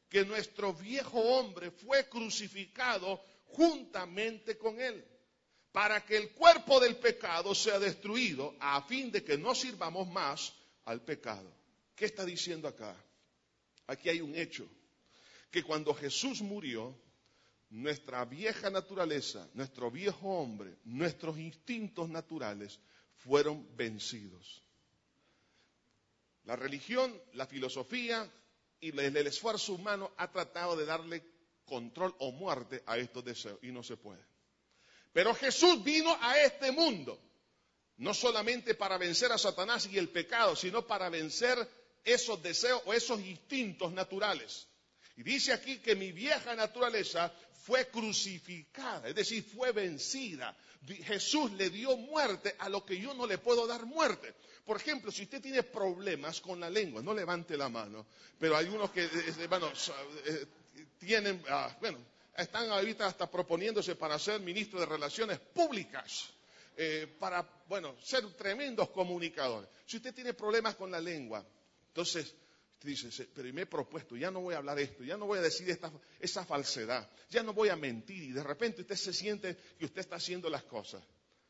que nuestro viejo hombre fue crucificado juntamente con él, para que el cuerpo del pecado sea destruido, a fin de que no sirvamos más al pecado. ¿Qué está diciendo acá? Aquí hay un hecho, que cuando Jesús murió, nuestra vieja naturaleza, nuestro viejo hombre, nuestros instintos naturales fueron vencidos. La religión, la filosofía y el esfuerzo humano ha tratado de darle control o muerte a estos deseos y no se puede. Pero Jesús vino a este mundo, no solamente para vencer a Satanás y el pecado, sino para vencer esos deseos o esos instintos naturales. Y dice aquí que mi vieja naturaleza fue crucificada, es decir, fue vencida. Jesús le dio muerte a lo que yo no le puedo dar muerte. Por ejemplo, si usted tiene problemas con la lengua, no levante la mano, pero hay unos que, bueno, tienen, bueno, están ahorita hasta proponiéndose para ser ministro de Relaciones Públicas, eh, para, bueno, ser tremendos comunicadores. Si usted tiene problemas con la lengua, entonces usted dice, pero me he propuesto, ya no voy a hablar esto, ya no voy a decir esta, esa falsedad, ya no voy a mentir, y de repente usted se siente que usted está haciendo las cosas.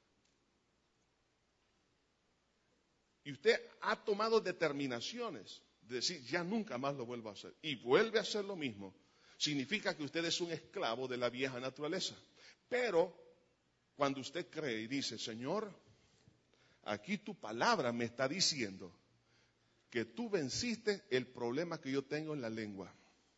Y usted ha tomado determinaciones de decir, ya nunca más lo vuelvo a hacer, y vuelve a hacer lo mismo. Significa que usted es un esclavo de la vieja naturaleza. Pero cuando usted cree y dice, Señor, aquí tu palabra me está diciendo que tú venciste el problema que yo tengo en la lengua.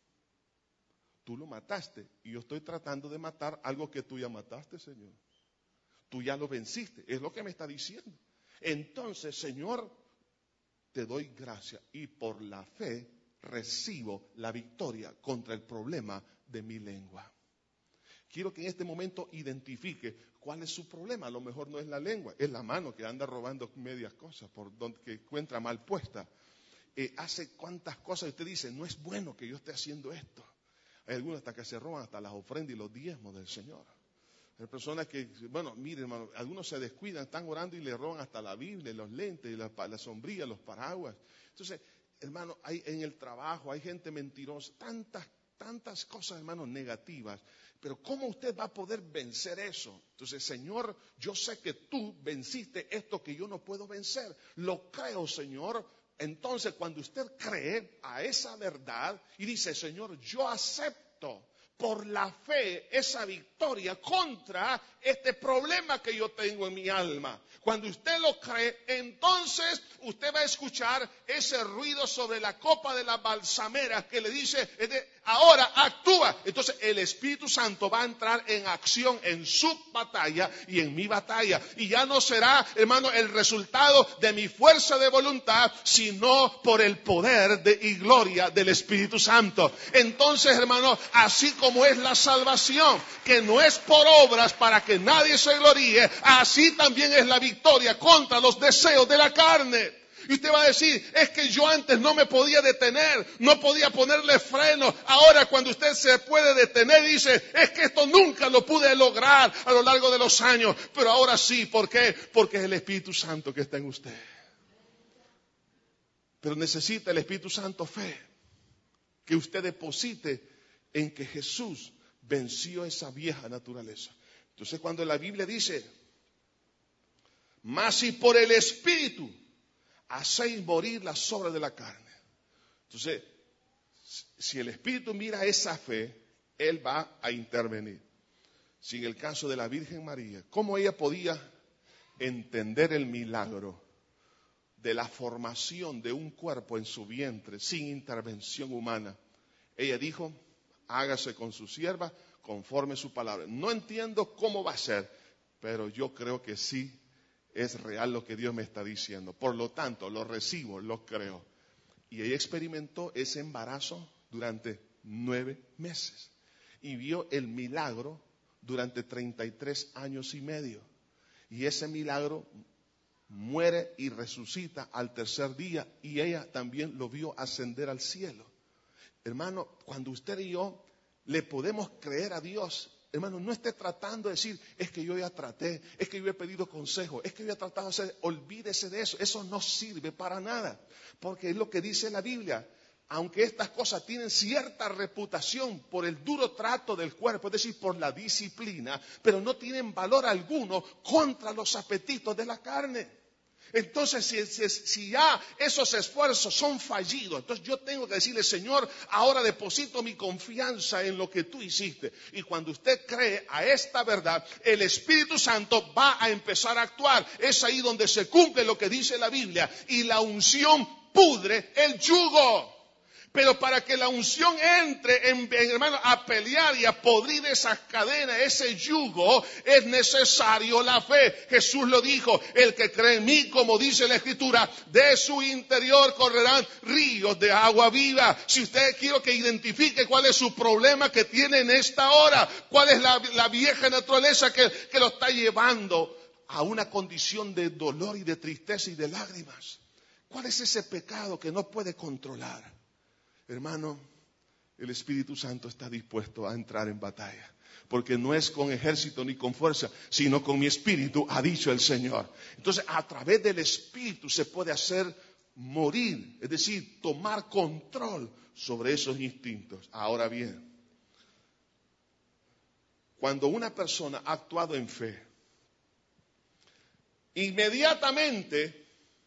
Tú lo mataste y yo estoy tratando de matar algo que tú ya mataste, Señor. Tú ya lo venciste, es lo que me está diciendo. Entonces, Señor, te doy gracias y por la fe recibo la victoria contra el problema de mi lengua. Quiero que en este momento identifique cuál es su problema. A lo mejor no es la lengua, es la mano que anda robando medias cosas, por donde que encuentra mal puesta. Eh, hace cuantas cosas y usted dice, no es bueno que yo esté haciendo esto. Hay algunos hasta que se roban hasta las ofrendas y los diezmos del Señor. Hay personas que, bueno, miren, hermano, algunos se descuidan, están orando y le roban hasta la Biblia, los lentes, la, la sombrilla, los paraguas. Entonces, hermano, hay en el trabajo, hay gente mentirosa, tantas, tantas cosas, hermano, negativas. Pero ¿cómo usted va a poder vencer eso? Entonces, Señor, yo sé que tú venciste esto que yo no puedo vencer. Lo creo, Señor. Entonces, cuando usted cree a esa verdad y dice, Señor, yo acepto por la fe esa victoria contra este problema que yo tengo en mi alma. Cuando usted lo cree, entonces usted va a escuchar ese ruido sobre la copa de la balsamera que le dice, ahora actúa. Entonces el Espíritu Santo va a entrar en acción en su batalla y en mi batalla. Y ya no será, hermano, el resultado de mi fuerza de voluntad, sino por el poder de, y gloria del Espíritu Santo. Entonces, hermano, así como Como es la salvación, que no es por obras para que nadie se gloríe, así también es la victoria contra los deseos de la carne. Y usted va a decir, es que yo antes no me podía detener, no podía ponerle freno. Ahora cuando usted se puede detener, dice, es que esto nunca lo pude lograr a lo largo de los años. Pero ahora sí, ¿por qué? Porque es el Espíritu Santo que está en usted. Pero necesita el Espíritu Santo fe, que usted deposite en que Jesús venció esa vieja naturaleza. Entonces cuando la Biblia dice, mas si por el Espíritu hacéis morir las obras de la carne. Entonces, si el Espíritu mira esa fe, Él va a intervenir. Si en el caso de la Virgen María, ¿cómo ella podía entender el milagro de la formación de un cuerpo en su vientre sin intervención humana? Ella dijo, hágase con su sierva conforme su palabra. No entiendo cómo va a ser, pero yo creo que sí es real lo que Dios me está diciendo. Por lo tanto, lo recibo, lo creo. Y ella experimentó ese embarazo durante nueve meses. Y vio el milagro durante treinta y tres años y medio. Y ese milagro muere y resucita al tercer día. Y ella también lo vio ascender al cielo. Hermano, cuando usted y yo le podemos creer a Dios, hermano, no esté tratando de decir, es que yo ya traté, es que yo he pedido consejo, es que yo he tratado de hacer, olvídese de eso, eso no sirve para nada, porque es lo que dice la Biblia. aunque estas cosas tienen cierta reputación por el duro trato del cuerpo, es decir, por la disciplina, pero no tienen valor alguno contra los apetitos de la carne. Entonces, si, si, si ya esos esfuerzos son fallidos, entonces yo tengo que decirle, Señor, ahora deposito mi confianza en lo que tú hiciste. Y cuando usted cree a esta verdad, el Espíritu Santo va a empezar a actuar. Es ahí donde se cumple lo que dice la Biblia. Y la unción pudre el yugo. Pero para que la unción entre, en, en, hermano, a pelear y a podrir esas cadenas, ese yugo, es necesario la fe. Jesús lo dijo, el que cree en mí, como dice la Escritura, de su interior correrán ríos de agua viva. Si usted quiere que identifique cuál es su problema que tiene en esta hora, cuál es la, la vieja naturaleza que, que lo está llevando a una condición de dolor y de tristeza y de lágrimas. ¿Cuál es ese pecado que no puede controlar? Hermano, el Espíritu Santo está dispuesto a entrar en batalla, porque no es con ejército ni con fuerza, sino con mi Espíritu, ha dicho el Señor. Entonces, a través del Espíritu se puede hacer morir, es decir, tomar control sobre esos instintos. Ahora bien, cuando una persona ha actuado en fe, inmediatamente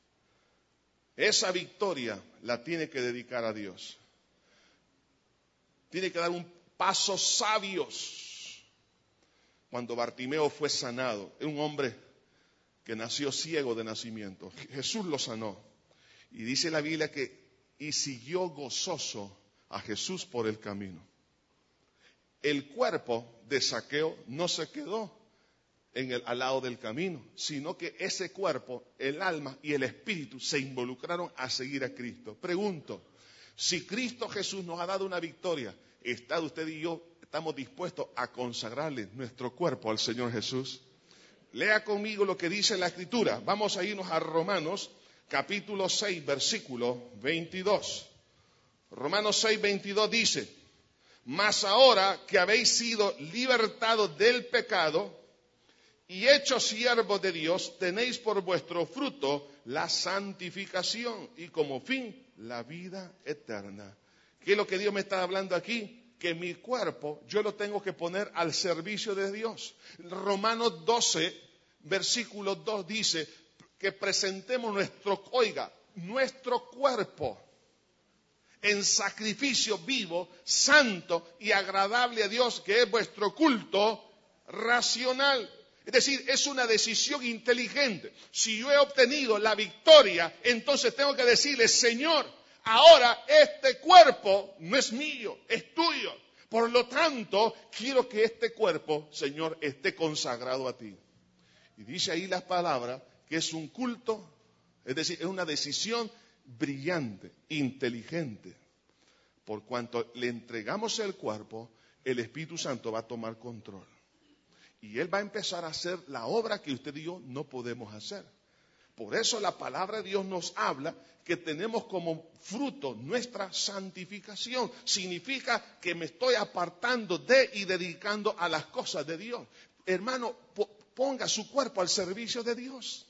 esa victoria la tiene que dedicar a Dios. Tiene que dar un paso sabios. Cuando Bartimeo fue sanado, era un hombre que nació ciego de nacimiento. Jesús lo sanó. Y dice la Biblia que y siguió gozoso a Jesús por el camino. El cuerpo de Zaqueo no se quedó en el, al lado del camino, sino que ese cuerpo, el alma y el espíritu se involucraron a seguir a Cristo. Pregunto, si Cristo Jesús nos ha dado una victoria, ¿está usted y yo, estamos dispuestos a consagrarle nuestro cuerpo al Señor Jesús? Lea conmigo lo que dice la Escritura. Vamos a irnos a Romanos, capítulo seis, versículo veintidós. Romanos seis, veintidós dice, mas ahora que habéis sido libertados del pecado y hechos siervos de Dios, tenéis por vuestro fruto la santificación y como fin la vida eterna. ¿Qué es lo que Dios me está hablando aquí? Que mi cuerpo yo lo tengo que poner al servicio de Dios. Romanos doce, versículo dos dice que presentemos nuestro, oiga, nuestro cuerpo en sacrificio vivo, santo y agradable a Dios, que es vuestro culto racional. Es decir, es una decisión inteligente. Si yo he obtenido la victoria, entonces tengo que decirle, Señor, ahora este cuerpo no es mío, es tuyo. Por lo tanto, quiero que este cuerpo, Señor, esté consagrado a ti. Y dice ahí las palabras que es un culto, es decir, es una decisión brillante, inteligente. Por cuanto le entregamos el cuerpo, el Espíritu Santo va a tomar control. Y Él va a empezar a hacer la obra que usted y yo no podemos hacer. Por eso la palabra de Dios nos habla que tenemos como fruto nuestra santificación. Significa que me estoy apartando de y dedicando a las cosas de Dios. Hermano, ponga su cuerpo al servicio de Dios.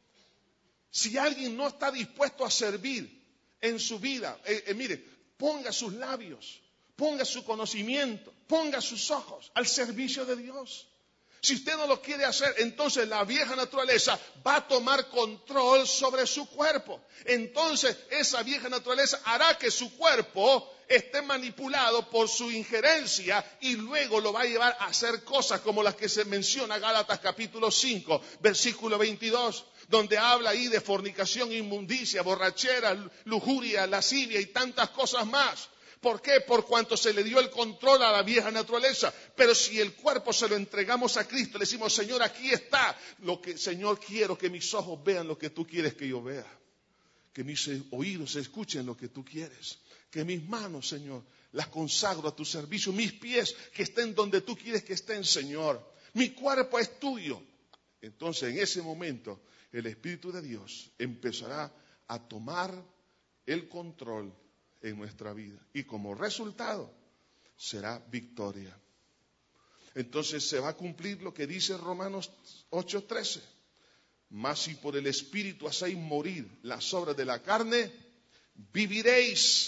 Si alguien no está dispuesto a servir en su vida, eh, eh, mire, ponga sus labios, ponga su conocimiento, ponga sus ojos al servicio de Dios. Si usted no lo quiere hacer, entonces la vieja naturaleza va a tomar control sobre su cuerpo. Entonces esa vieja naturaleza hará que su cuerpo esté manipulado por su injerencia y luego lo va a llevar a hacer cosas como las que se menciona en Gálatas capítulo cinco, versículo veintidós, donde habla ahí de fornicación, inmundicia, borrachera, lujuria, lascivia y tantas cosas más. ¿Por qué? Por cuanto se le dio el control a la vieja naturaleza. Pero si el cuerpo se lo entregamos a Cristo, le decimos, Señor, aquí está lo que, Señor, quiero que mis ojos vean lo que tú quieres que yo vea. Que mis oídos escuchen lo que tú quieres. Que mis manos, Señor, las consagro a tu servicio. Mis pies que estén donde tú quieres que estén, Señor. Mi cuerpo es tuyo. Entonces, en ese momento, el Espíritu de Dios empezará a tomar el control en nuestra vida. Y como resultado, será victoria. Entonces se va a cumplir lo que dice Romanos ocho trece. Mas si por el Espíritu hacéis morir las obras de la carne, viviréis.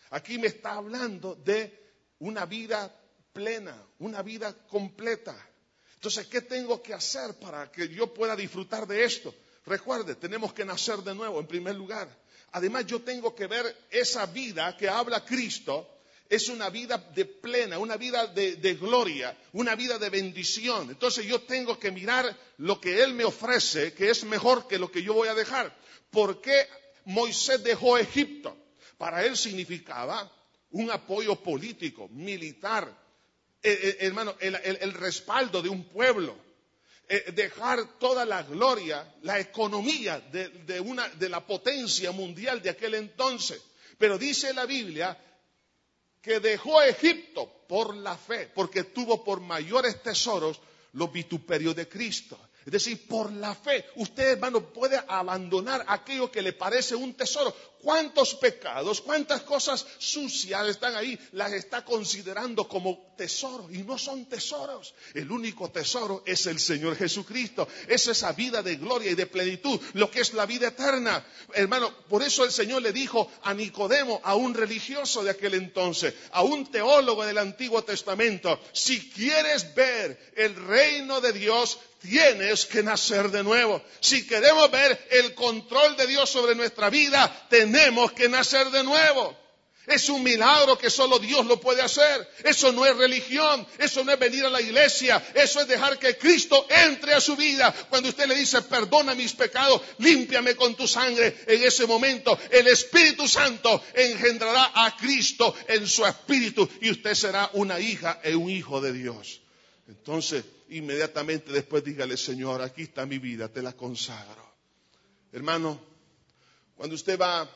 Aquí me está hablando de una vida plena, una vida completa. Entonces, ¿qué tengo que hacer para que yo pueda disfrutar de esto? Recuerde, tenemos que nacer de nuevo en primer lugar. Además, yo tengo que ver esa vida que habla Cristo. Es una vida de plena, una vida de, de gloria, una vida de bendición. Entonces yo tengo que mirar lo que Él me ofrece, que es mejor que lo que yo voy a dejar. ¿Por qué Moisés dejó Egipto? Para él significaba un apoyo político, militar, eh, eh, hermano, el, el, el respaldo de un pueblo. Eh, dejar toda la gloria, la economía de, de, una, de la potencia mundial de aquel entonces. Pero dice la Biblia que dejó Egipto por la fe, porque tuvo por mayores tesoros los vituperios de Cristo. Es decir, por la fe, usted, hermano, puede abandonar aquello que le parece un tesoro. ¿Cuántos pecados, cuántas cosas sucias están ahí? Las está considerando como tesoros y no son tesoros. El único tesoro es el Señor Jesucristo. Es esa vida de gloria y de plenitud, lo que es la vida eterna. Hermano, por eso el Señor le dijo a Nicodemo, a un religioso de aquel entonces, a un teólogo del Antiguo Testamento: si quieres ver el reino de Dios, tienes que nacer de nuevo. Si queremos ver el control de Dios sobre nuestra vida, tenemos que nacer de nuevo. Es un milagro que solo Dios lo puede hacer. Eso no es religión, eso no es venir a la iglesia, eso es dejar que Cristo entre a su vida. Cuando usted le dice: perdona mis pecados, límpiame con tu sangre, en ese momento el Espíritu Santo engendrará a Cristo en su espíritu y usted será una hija y un hijo de Dios. Entonces, inmediatamente después dígale: Señor, aquí está mi vida, te la consagro. Hermano, cuando usted va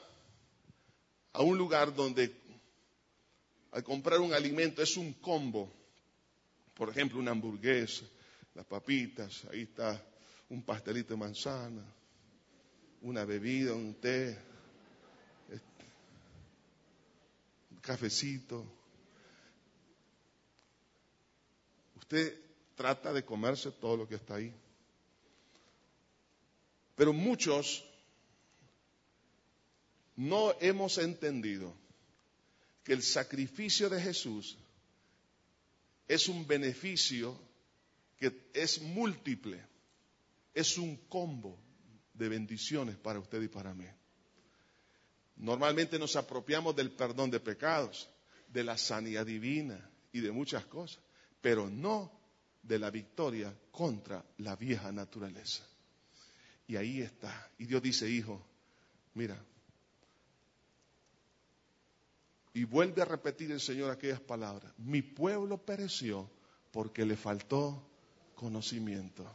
a un lugar donde al comprar un alimento es un combo, por ejemplo, una hamburguesa, las papitas, ahí está un pastelito de manzana, una bebida, un té, un cafecito. Usted trata de comerse todo lo que está ahí. Pero muchos no hemos entendido que el sacrificio de Jesús es un beneficio que es múltiple, es un combo de bendiciones para usted y para mí. Normalmente nos apropiamos del perdón de pecados, de la sanidad divina y de muchas cosas, pero no de la victoria contra la vieja naturaleza. Y ahí está. Y Dios dice: hijo, mira. Y vuelve a repetir el Señor aquellas palabras: mi pueblo pereció porque le faltó conocimiento.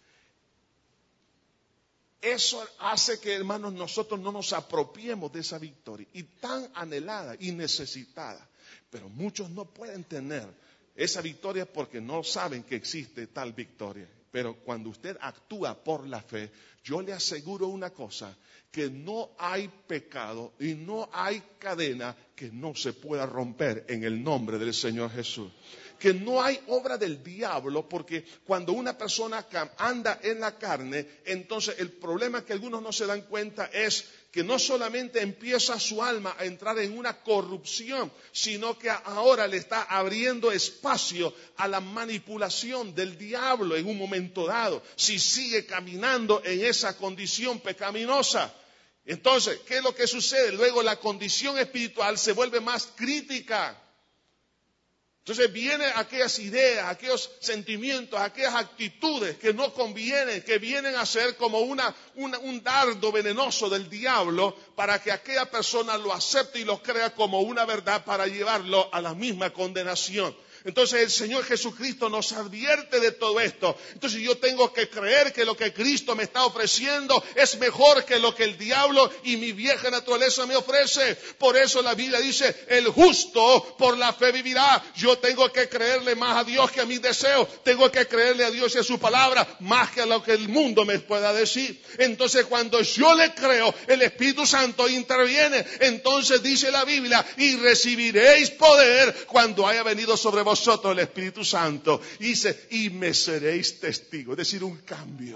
Eso hace que, hermanos, nosotros no nos apropiemos de esa victoria, y tan anhelada y necesitada. Pero muchos no pueden tener esa victoria porque no saben que existe tal victoria. Pero cuando usted actúa por la fe, yo le aseguro una cosa: que no hay pecado y no hay cadena que no se pueda romper en el nombre del Señor Jesús. Que no hay obra del diablo, porque cuando una persona anda en la carne, entonces el problema que algunos no se dan cuenta es que no solamente empieza su alma a entrar en una corrupción, sino que ahora le está abriendo espacio a la manipulación del diablo en un momento dado, si sigue caminando en esa condición pecaminosa. Entonces, ¿qué es lo que sucede? Luego la condición espiritual se vuelve más crítica. Entonces vienen aquellas ideas, aquellos sentimientos, aquellas actitudes que no convienen, que vienen a ser como una, una, un dardo venenoso del diablo para que aquella persona lo acepte y lo crea como una verdad para llevarlo a la misma condenación. Entonces el Señor Jesucristo nos advierte de todo esto. Entonces yo tengo que creer que lo que Cristo me está ofreciendo es mejor que lo que el diablo y mi vieja naturaleza me ofrece. Por eso la Biblia dice: el justo por la fe vivirá. Yo tengo que creerle más a Dios que a mis deseos. Tengo que creerle a Dios y a su palabra más que a lo que el mundo me pueda decir. Entonces cuando yo le creo, el Espíritu Santo interviene. Entonces dice la Biblia: y recibiréis poder cuando haya venido sobre vosotros vosotros el Espíritu Santo. Y dice: y me seréis testigos. Es decir, un cambio.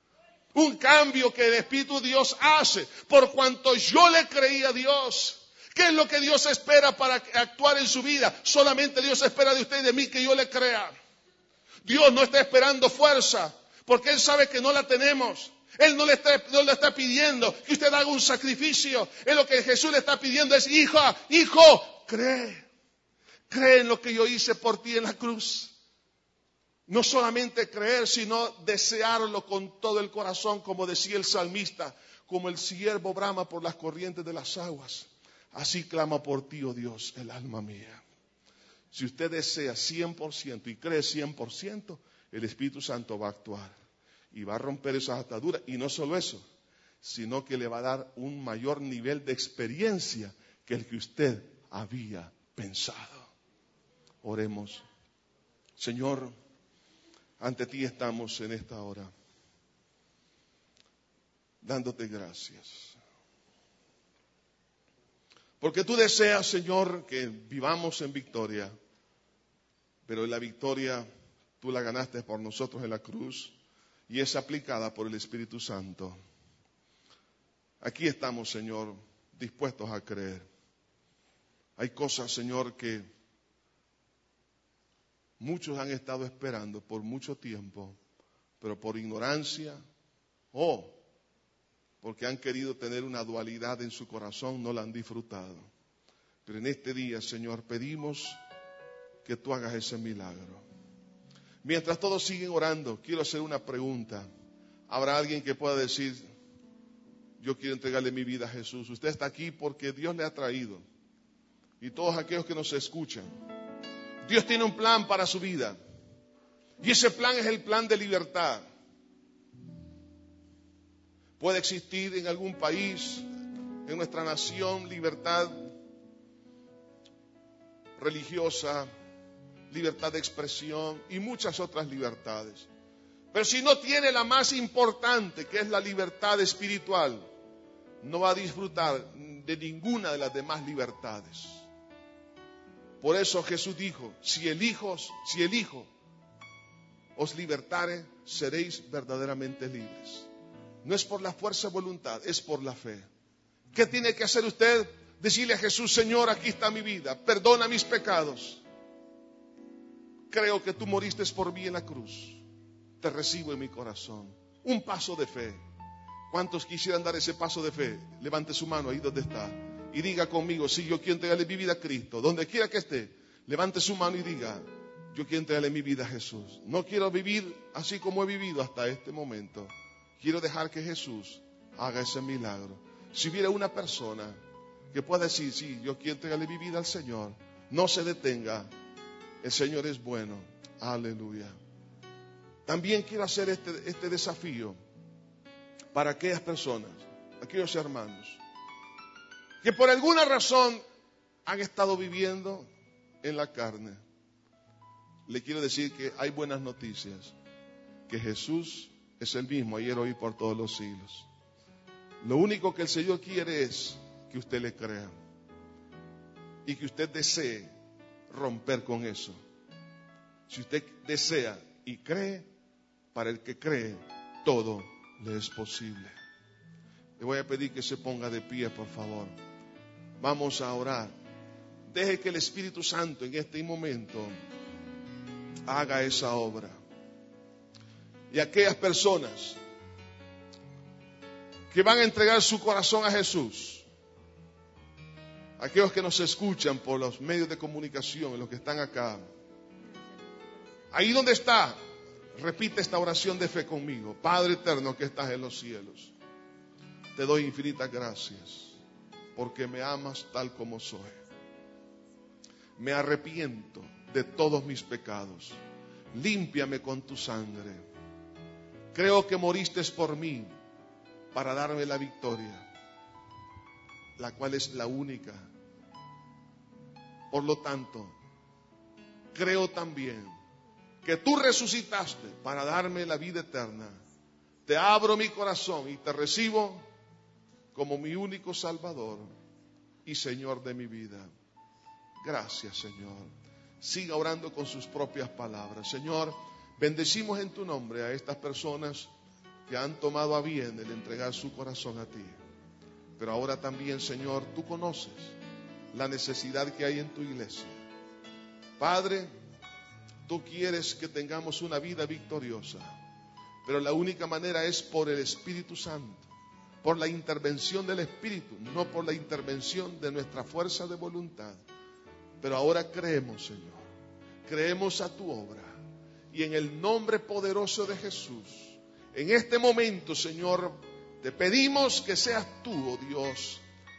Un cambio que el Espíritu Dios hace. Por cuanto yo le creí a Dios, ¿Qué es lo que Dios espera para actuar en su vida? Solamente Dios espera de usted y de mí que yo le crea. Dios no está esperando fuerza, porque Él sabe que no la tenemos. Él no le está, no le está pidiendo que usted haga un sacrificio. Es lo que Jesús le está pidiendo es, hija, hijo, cree. Cree en lo que yo hice por ti en la cruz. No solamente creer, sino desearlo con todo el corazón, como decía el salmista, como el ciervo brama por las corrientes de las aguas. Así clama por ti, oh Dios, el alma mía. Si usted desea cien por ciento y cree cien por ciento, el Espíritu Santo va a actuar y va a romper esas ataduras. Y no solo eso, sino que le va a dar un mayor nivel de experiencia que el que usted había pensado. Oremos. Señor, ante ti estamos en esta hora, dándote gracias. Porque tú deseas, Señor, que vivamos en victoria, pero la victoria tú la ganaste por nosotros en la cruz y es aplicada por el Espíritu Santo. Aquí estamos, Señor, dispuestos a creer. Hay cosas, Señor, que muchos han estado esperando por mucho tiempo, pero por ignorancia o porque han querido tener una dualidad en su corazón, no la han disfrutado. Pero en este día, Señor, pedimos que tú hagas ese milagro. Mientras todos siguen orando, quiero hacer una pregunta. ¿Habrá alguien que pueda decir, yo quiero entregarle mi vida a Jesús? Usted está aquí porque Dios le ha traído. Y todos aquellos que nos escuchan, Dios tiene un plan para su vida. Y ese plan es el plan de libertad. Puede existir en algún país, en nuestra nación, libertad religiosa, libertad de expresión y muchas otras libertades. Pero si no tiene la más importante, que es la libertad espiritual, no va a disfrutar de ninguna de las demás libertades. Por eso Jesús dijo, si el Hijo, si el Hijo os libertare, seréis verdaderamente libres. No es por la fuerza de voluntad, es por la fe. ¿Qué tiene que hacer usted? Decirle a Jesús, Señor, aquí está mi vida, perdona mis pecados. Creo que tú moriste por mí en la cruz. Te recibo en mi corazón. Un paso de fe. ¿Cuántos quisieran dar ese paso de fe? Levante su mano ahí donde está. Y diga conmigo, sí, yo quiero entregarle mi vida a Cristo. Donde quiera que esté, levante su mano y diga, yo quiero entregarle mi vida a Jesús. No quiero vivir así como he vivido hasta este momento. Quiero dejar que Jesús haga ese milagro. Si hubiera una persona que pueda decir, sí, yo quiero entregarle mi vida al Señor, no se detenga. El Señor es bueno. Aleluya. También quiero hacer este, este desafío para aquellas personas, aquellos hermanos, que por alguna razón han estado viviendo en la carne. Le quiero decir que hay buenas noticias, que Jesús es el mismo ayer, hoy y por todos los siglos. Lo único que el Señor quiere es que usted le crea y que usted desee romper con eso. Si usted desea y cree, para el que cree, todo le es posible. Le voy a pedir que se ponga de pie, por favor. Vamos a orar. Deje que el Espíritu Santo en este momento haga esa obra. Y aquellas personas que van a entregar su corazón a Jesús, aquellos que nos escuchan por los medios de comunicación, los que están acá, ahí donde está, repite esta oración de fe conmigo. Padre eterno que estás en los cielos, te doy infinitas gracias porque me amas tal como soy. Me arrepiento de todos mis pecados. Límpiame con tu sangre. Creo que moriste por mí para darme la victoria, la cual es la única. Por lo tanto, creo también que tú resucitaste para darme la vida eterna. Te abro mi corazón y te recibo como mi único Salvador y Señor de mi vida. Gracias, Señor. Siga orando con sus propias palabras. Señor, bendecimos en tu nombre a estas personas que han tomado a bien el entregar su corazón a ti. Pero ahora también, Señor, tú conoces la necesidad que hay en tu iglesia. Padre, tú quieres que tengamos una vida victoriosa, pero la única manera es por el Espíritu Santo, por la intervención del Espíritu, no por la intervención de nuestra fuerza de voluntad. Pero ahora creemos, Señor, creemos a tu obra, y en el nombre poderoso de Jesús, en este momento, Señor, te pedimos que seas tú, oh Dios,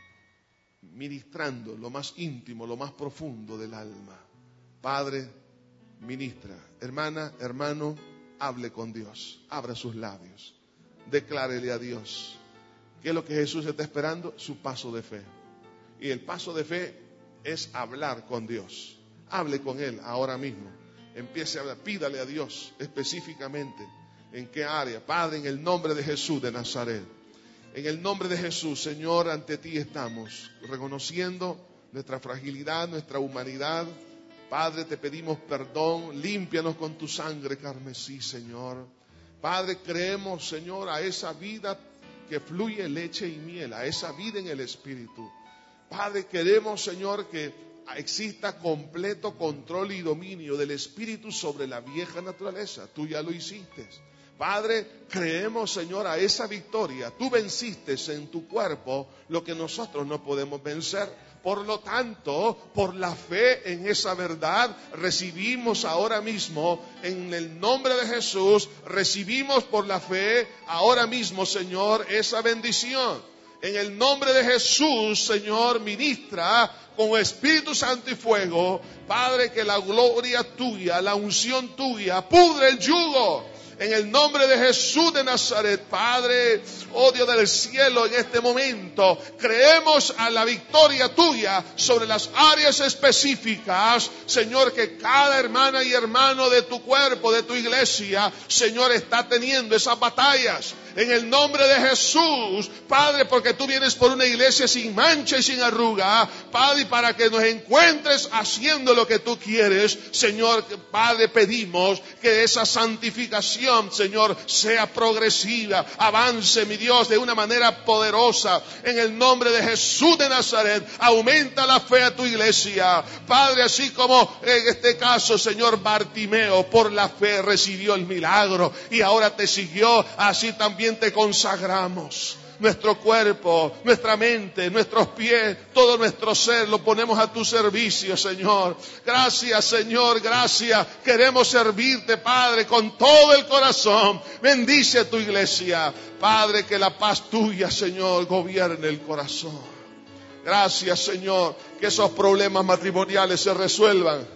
ministrando lo más íntimo, lo más profundo del alma. Padre, ministra. Hermana, hermano, hable con Dios. Abra sus labios. Declárele a Dios. ¿Qué es lo que Jesús está esperando? Su paso de fe. Y el paso de fe es hablar con Dios. Hable con Él ahora mismo. Empiece a hablar. Pídale a Dios específicamente. ¿En qué área? Padre, en el nombre de Jesús de Nazaret. En el nombre de Jesús, Señor, ante ti estamos, reconociendo nuestra fragilidad, nuestra humanidad. Padre, te pedimos perdón, límpianos con tu sangre carmesí, Señor. Padre, creemos, Señor, a esa vida que fluye leche y miel, a esa vida en el Espíritu. Padre, queremos, Señor, que exista completo control y dominio del Espíritu sobre la vieja naturaleza. Tú ya lo hiciste. Padre, creemos, Señor, a esa victoria. Tú venciste en tu cuerpo lo que nosotros no podemos vencer. Por lo tanto, por la fe en esa verdad, recibimos ahora mismo, en el nombre de Jesús, recibimos por la fe ahora mismo, Señor, esa bendición. En el nombre de Jesús, Señor, ministra con Espíritu Santo y fuego. Padre, que la gloria tuya, la unción tuya, pudre el yugo. En el nombre de Jesús de Nazaret, Padre, oh Dios del cielo, en este momento creemos a la victoria tuya sobre las áreas específicas, Señor, que cada hermana y hermano de tu cuerpo, de tu iglesia, Señor, está teniendo esas batallas. En el nombre de Jesús, Padre, porque tú vienes por una iglesia sin mancha y sin arruga, Padre, para que nos encuentres haciendo lo que tú quieres, Señor, Padre, pedimos que esa santificación, Señor, sea progresiva, avance, mi Dios, de una manera poderosa. En el nombre de Jesús de Nazaret, aumenta la fe a tu iglesia, Padre, así como en este caso, Señor, Bartimeo, por la fe recibió el milagro y ahora te siguió, así también te consagramos. Nuestro cuerpo, nuestra mente, nuestros pies, todo nuestro ser lo ponemos a tu servicio, Señor. Gracias, Señor, gracias. Queremos servirte, Padre, con todo el corazón. Bendice a tu iglesia. Padre, que la paz tuya, Señor, gobierne el corazón. Gracias, Señor, que esos problemas matrimoniales se resuelvan.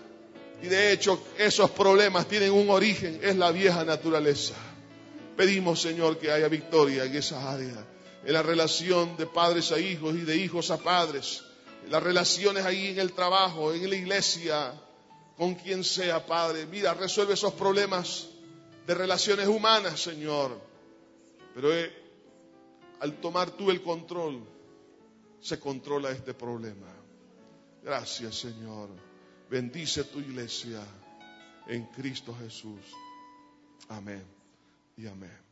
Y de hecho, esos problemas tienen un origen, es la vieja naturaleza. Pedimos, Señor, que haya victoria en esa área, en la relación de padres a hijos y de hijos a padres, en las relaciones ahí en el trabajo, en la iglesia, con quien sea, Padre. Mira, resuelve esos problemas de relaciones humanas, Señor. Pero eh, al tomar tú el control, se controla este problema. Gracias, Señor. Bendice tu iglesia en Cristo Jesús. Amén. Y amén.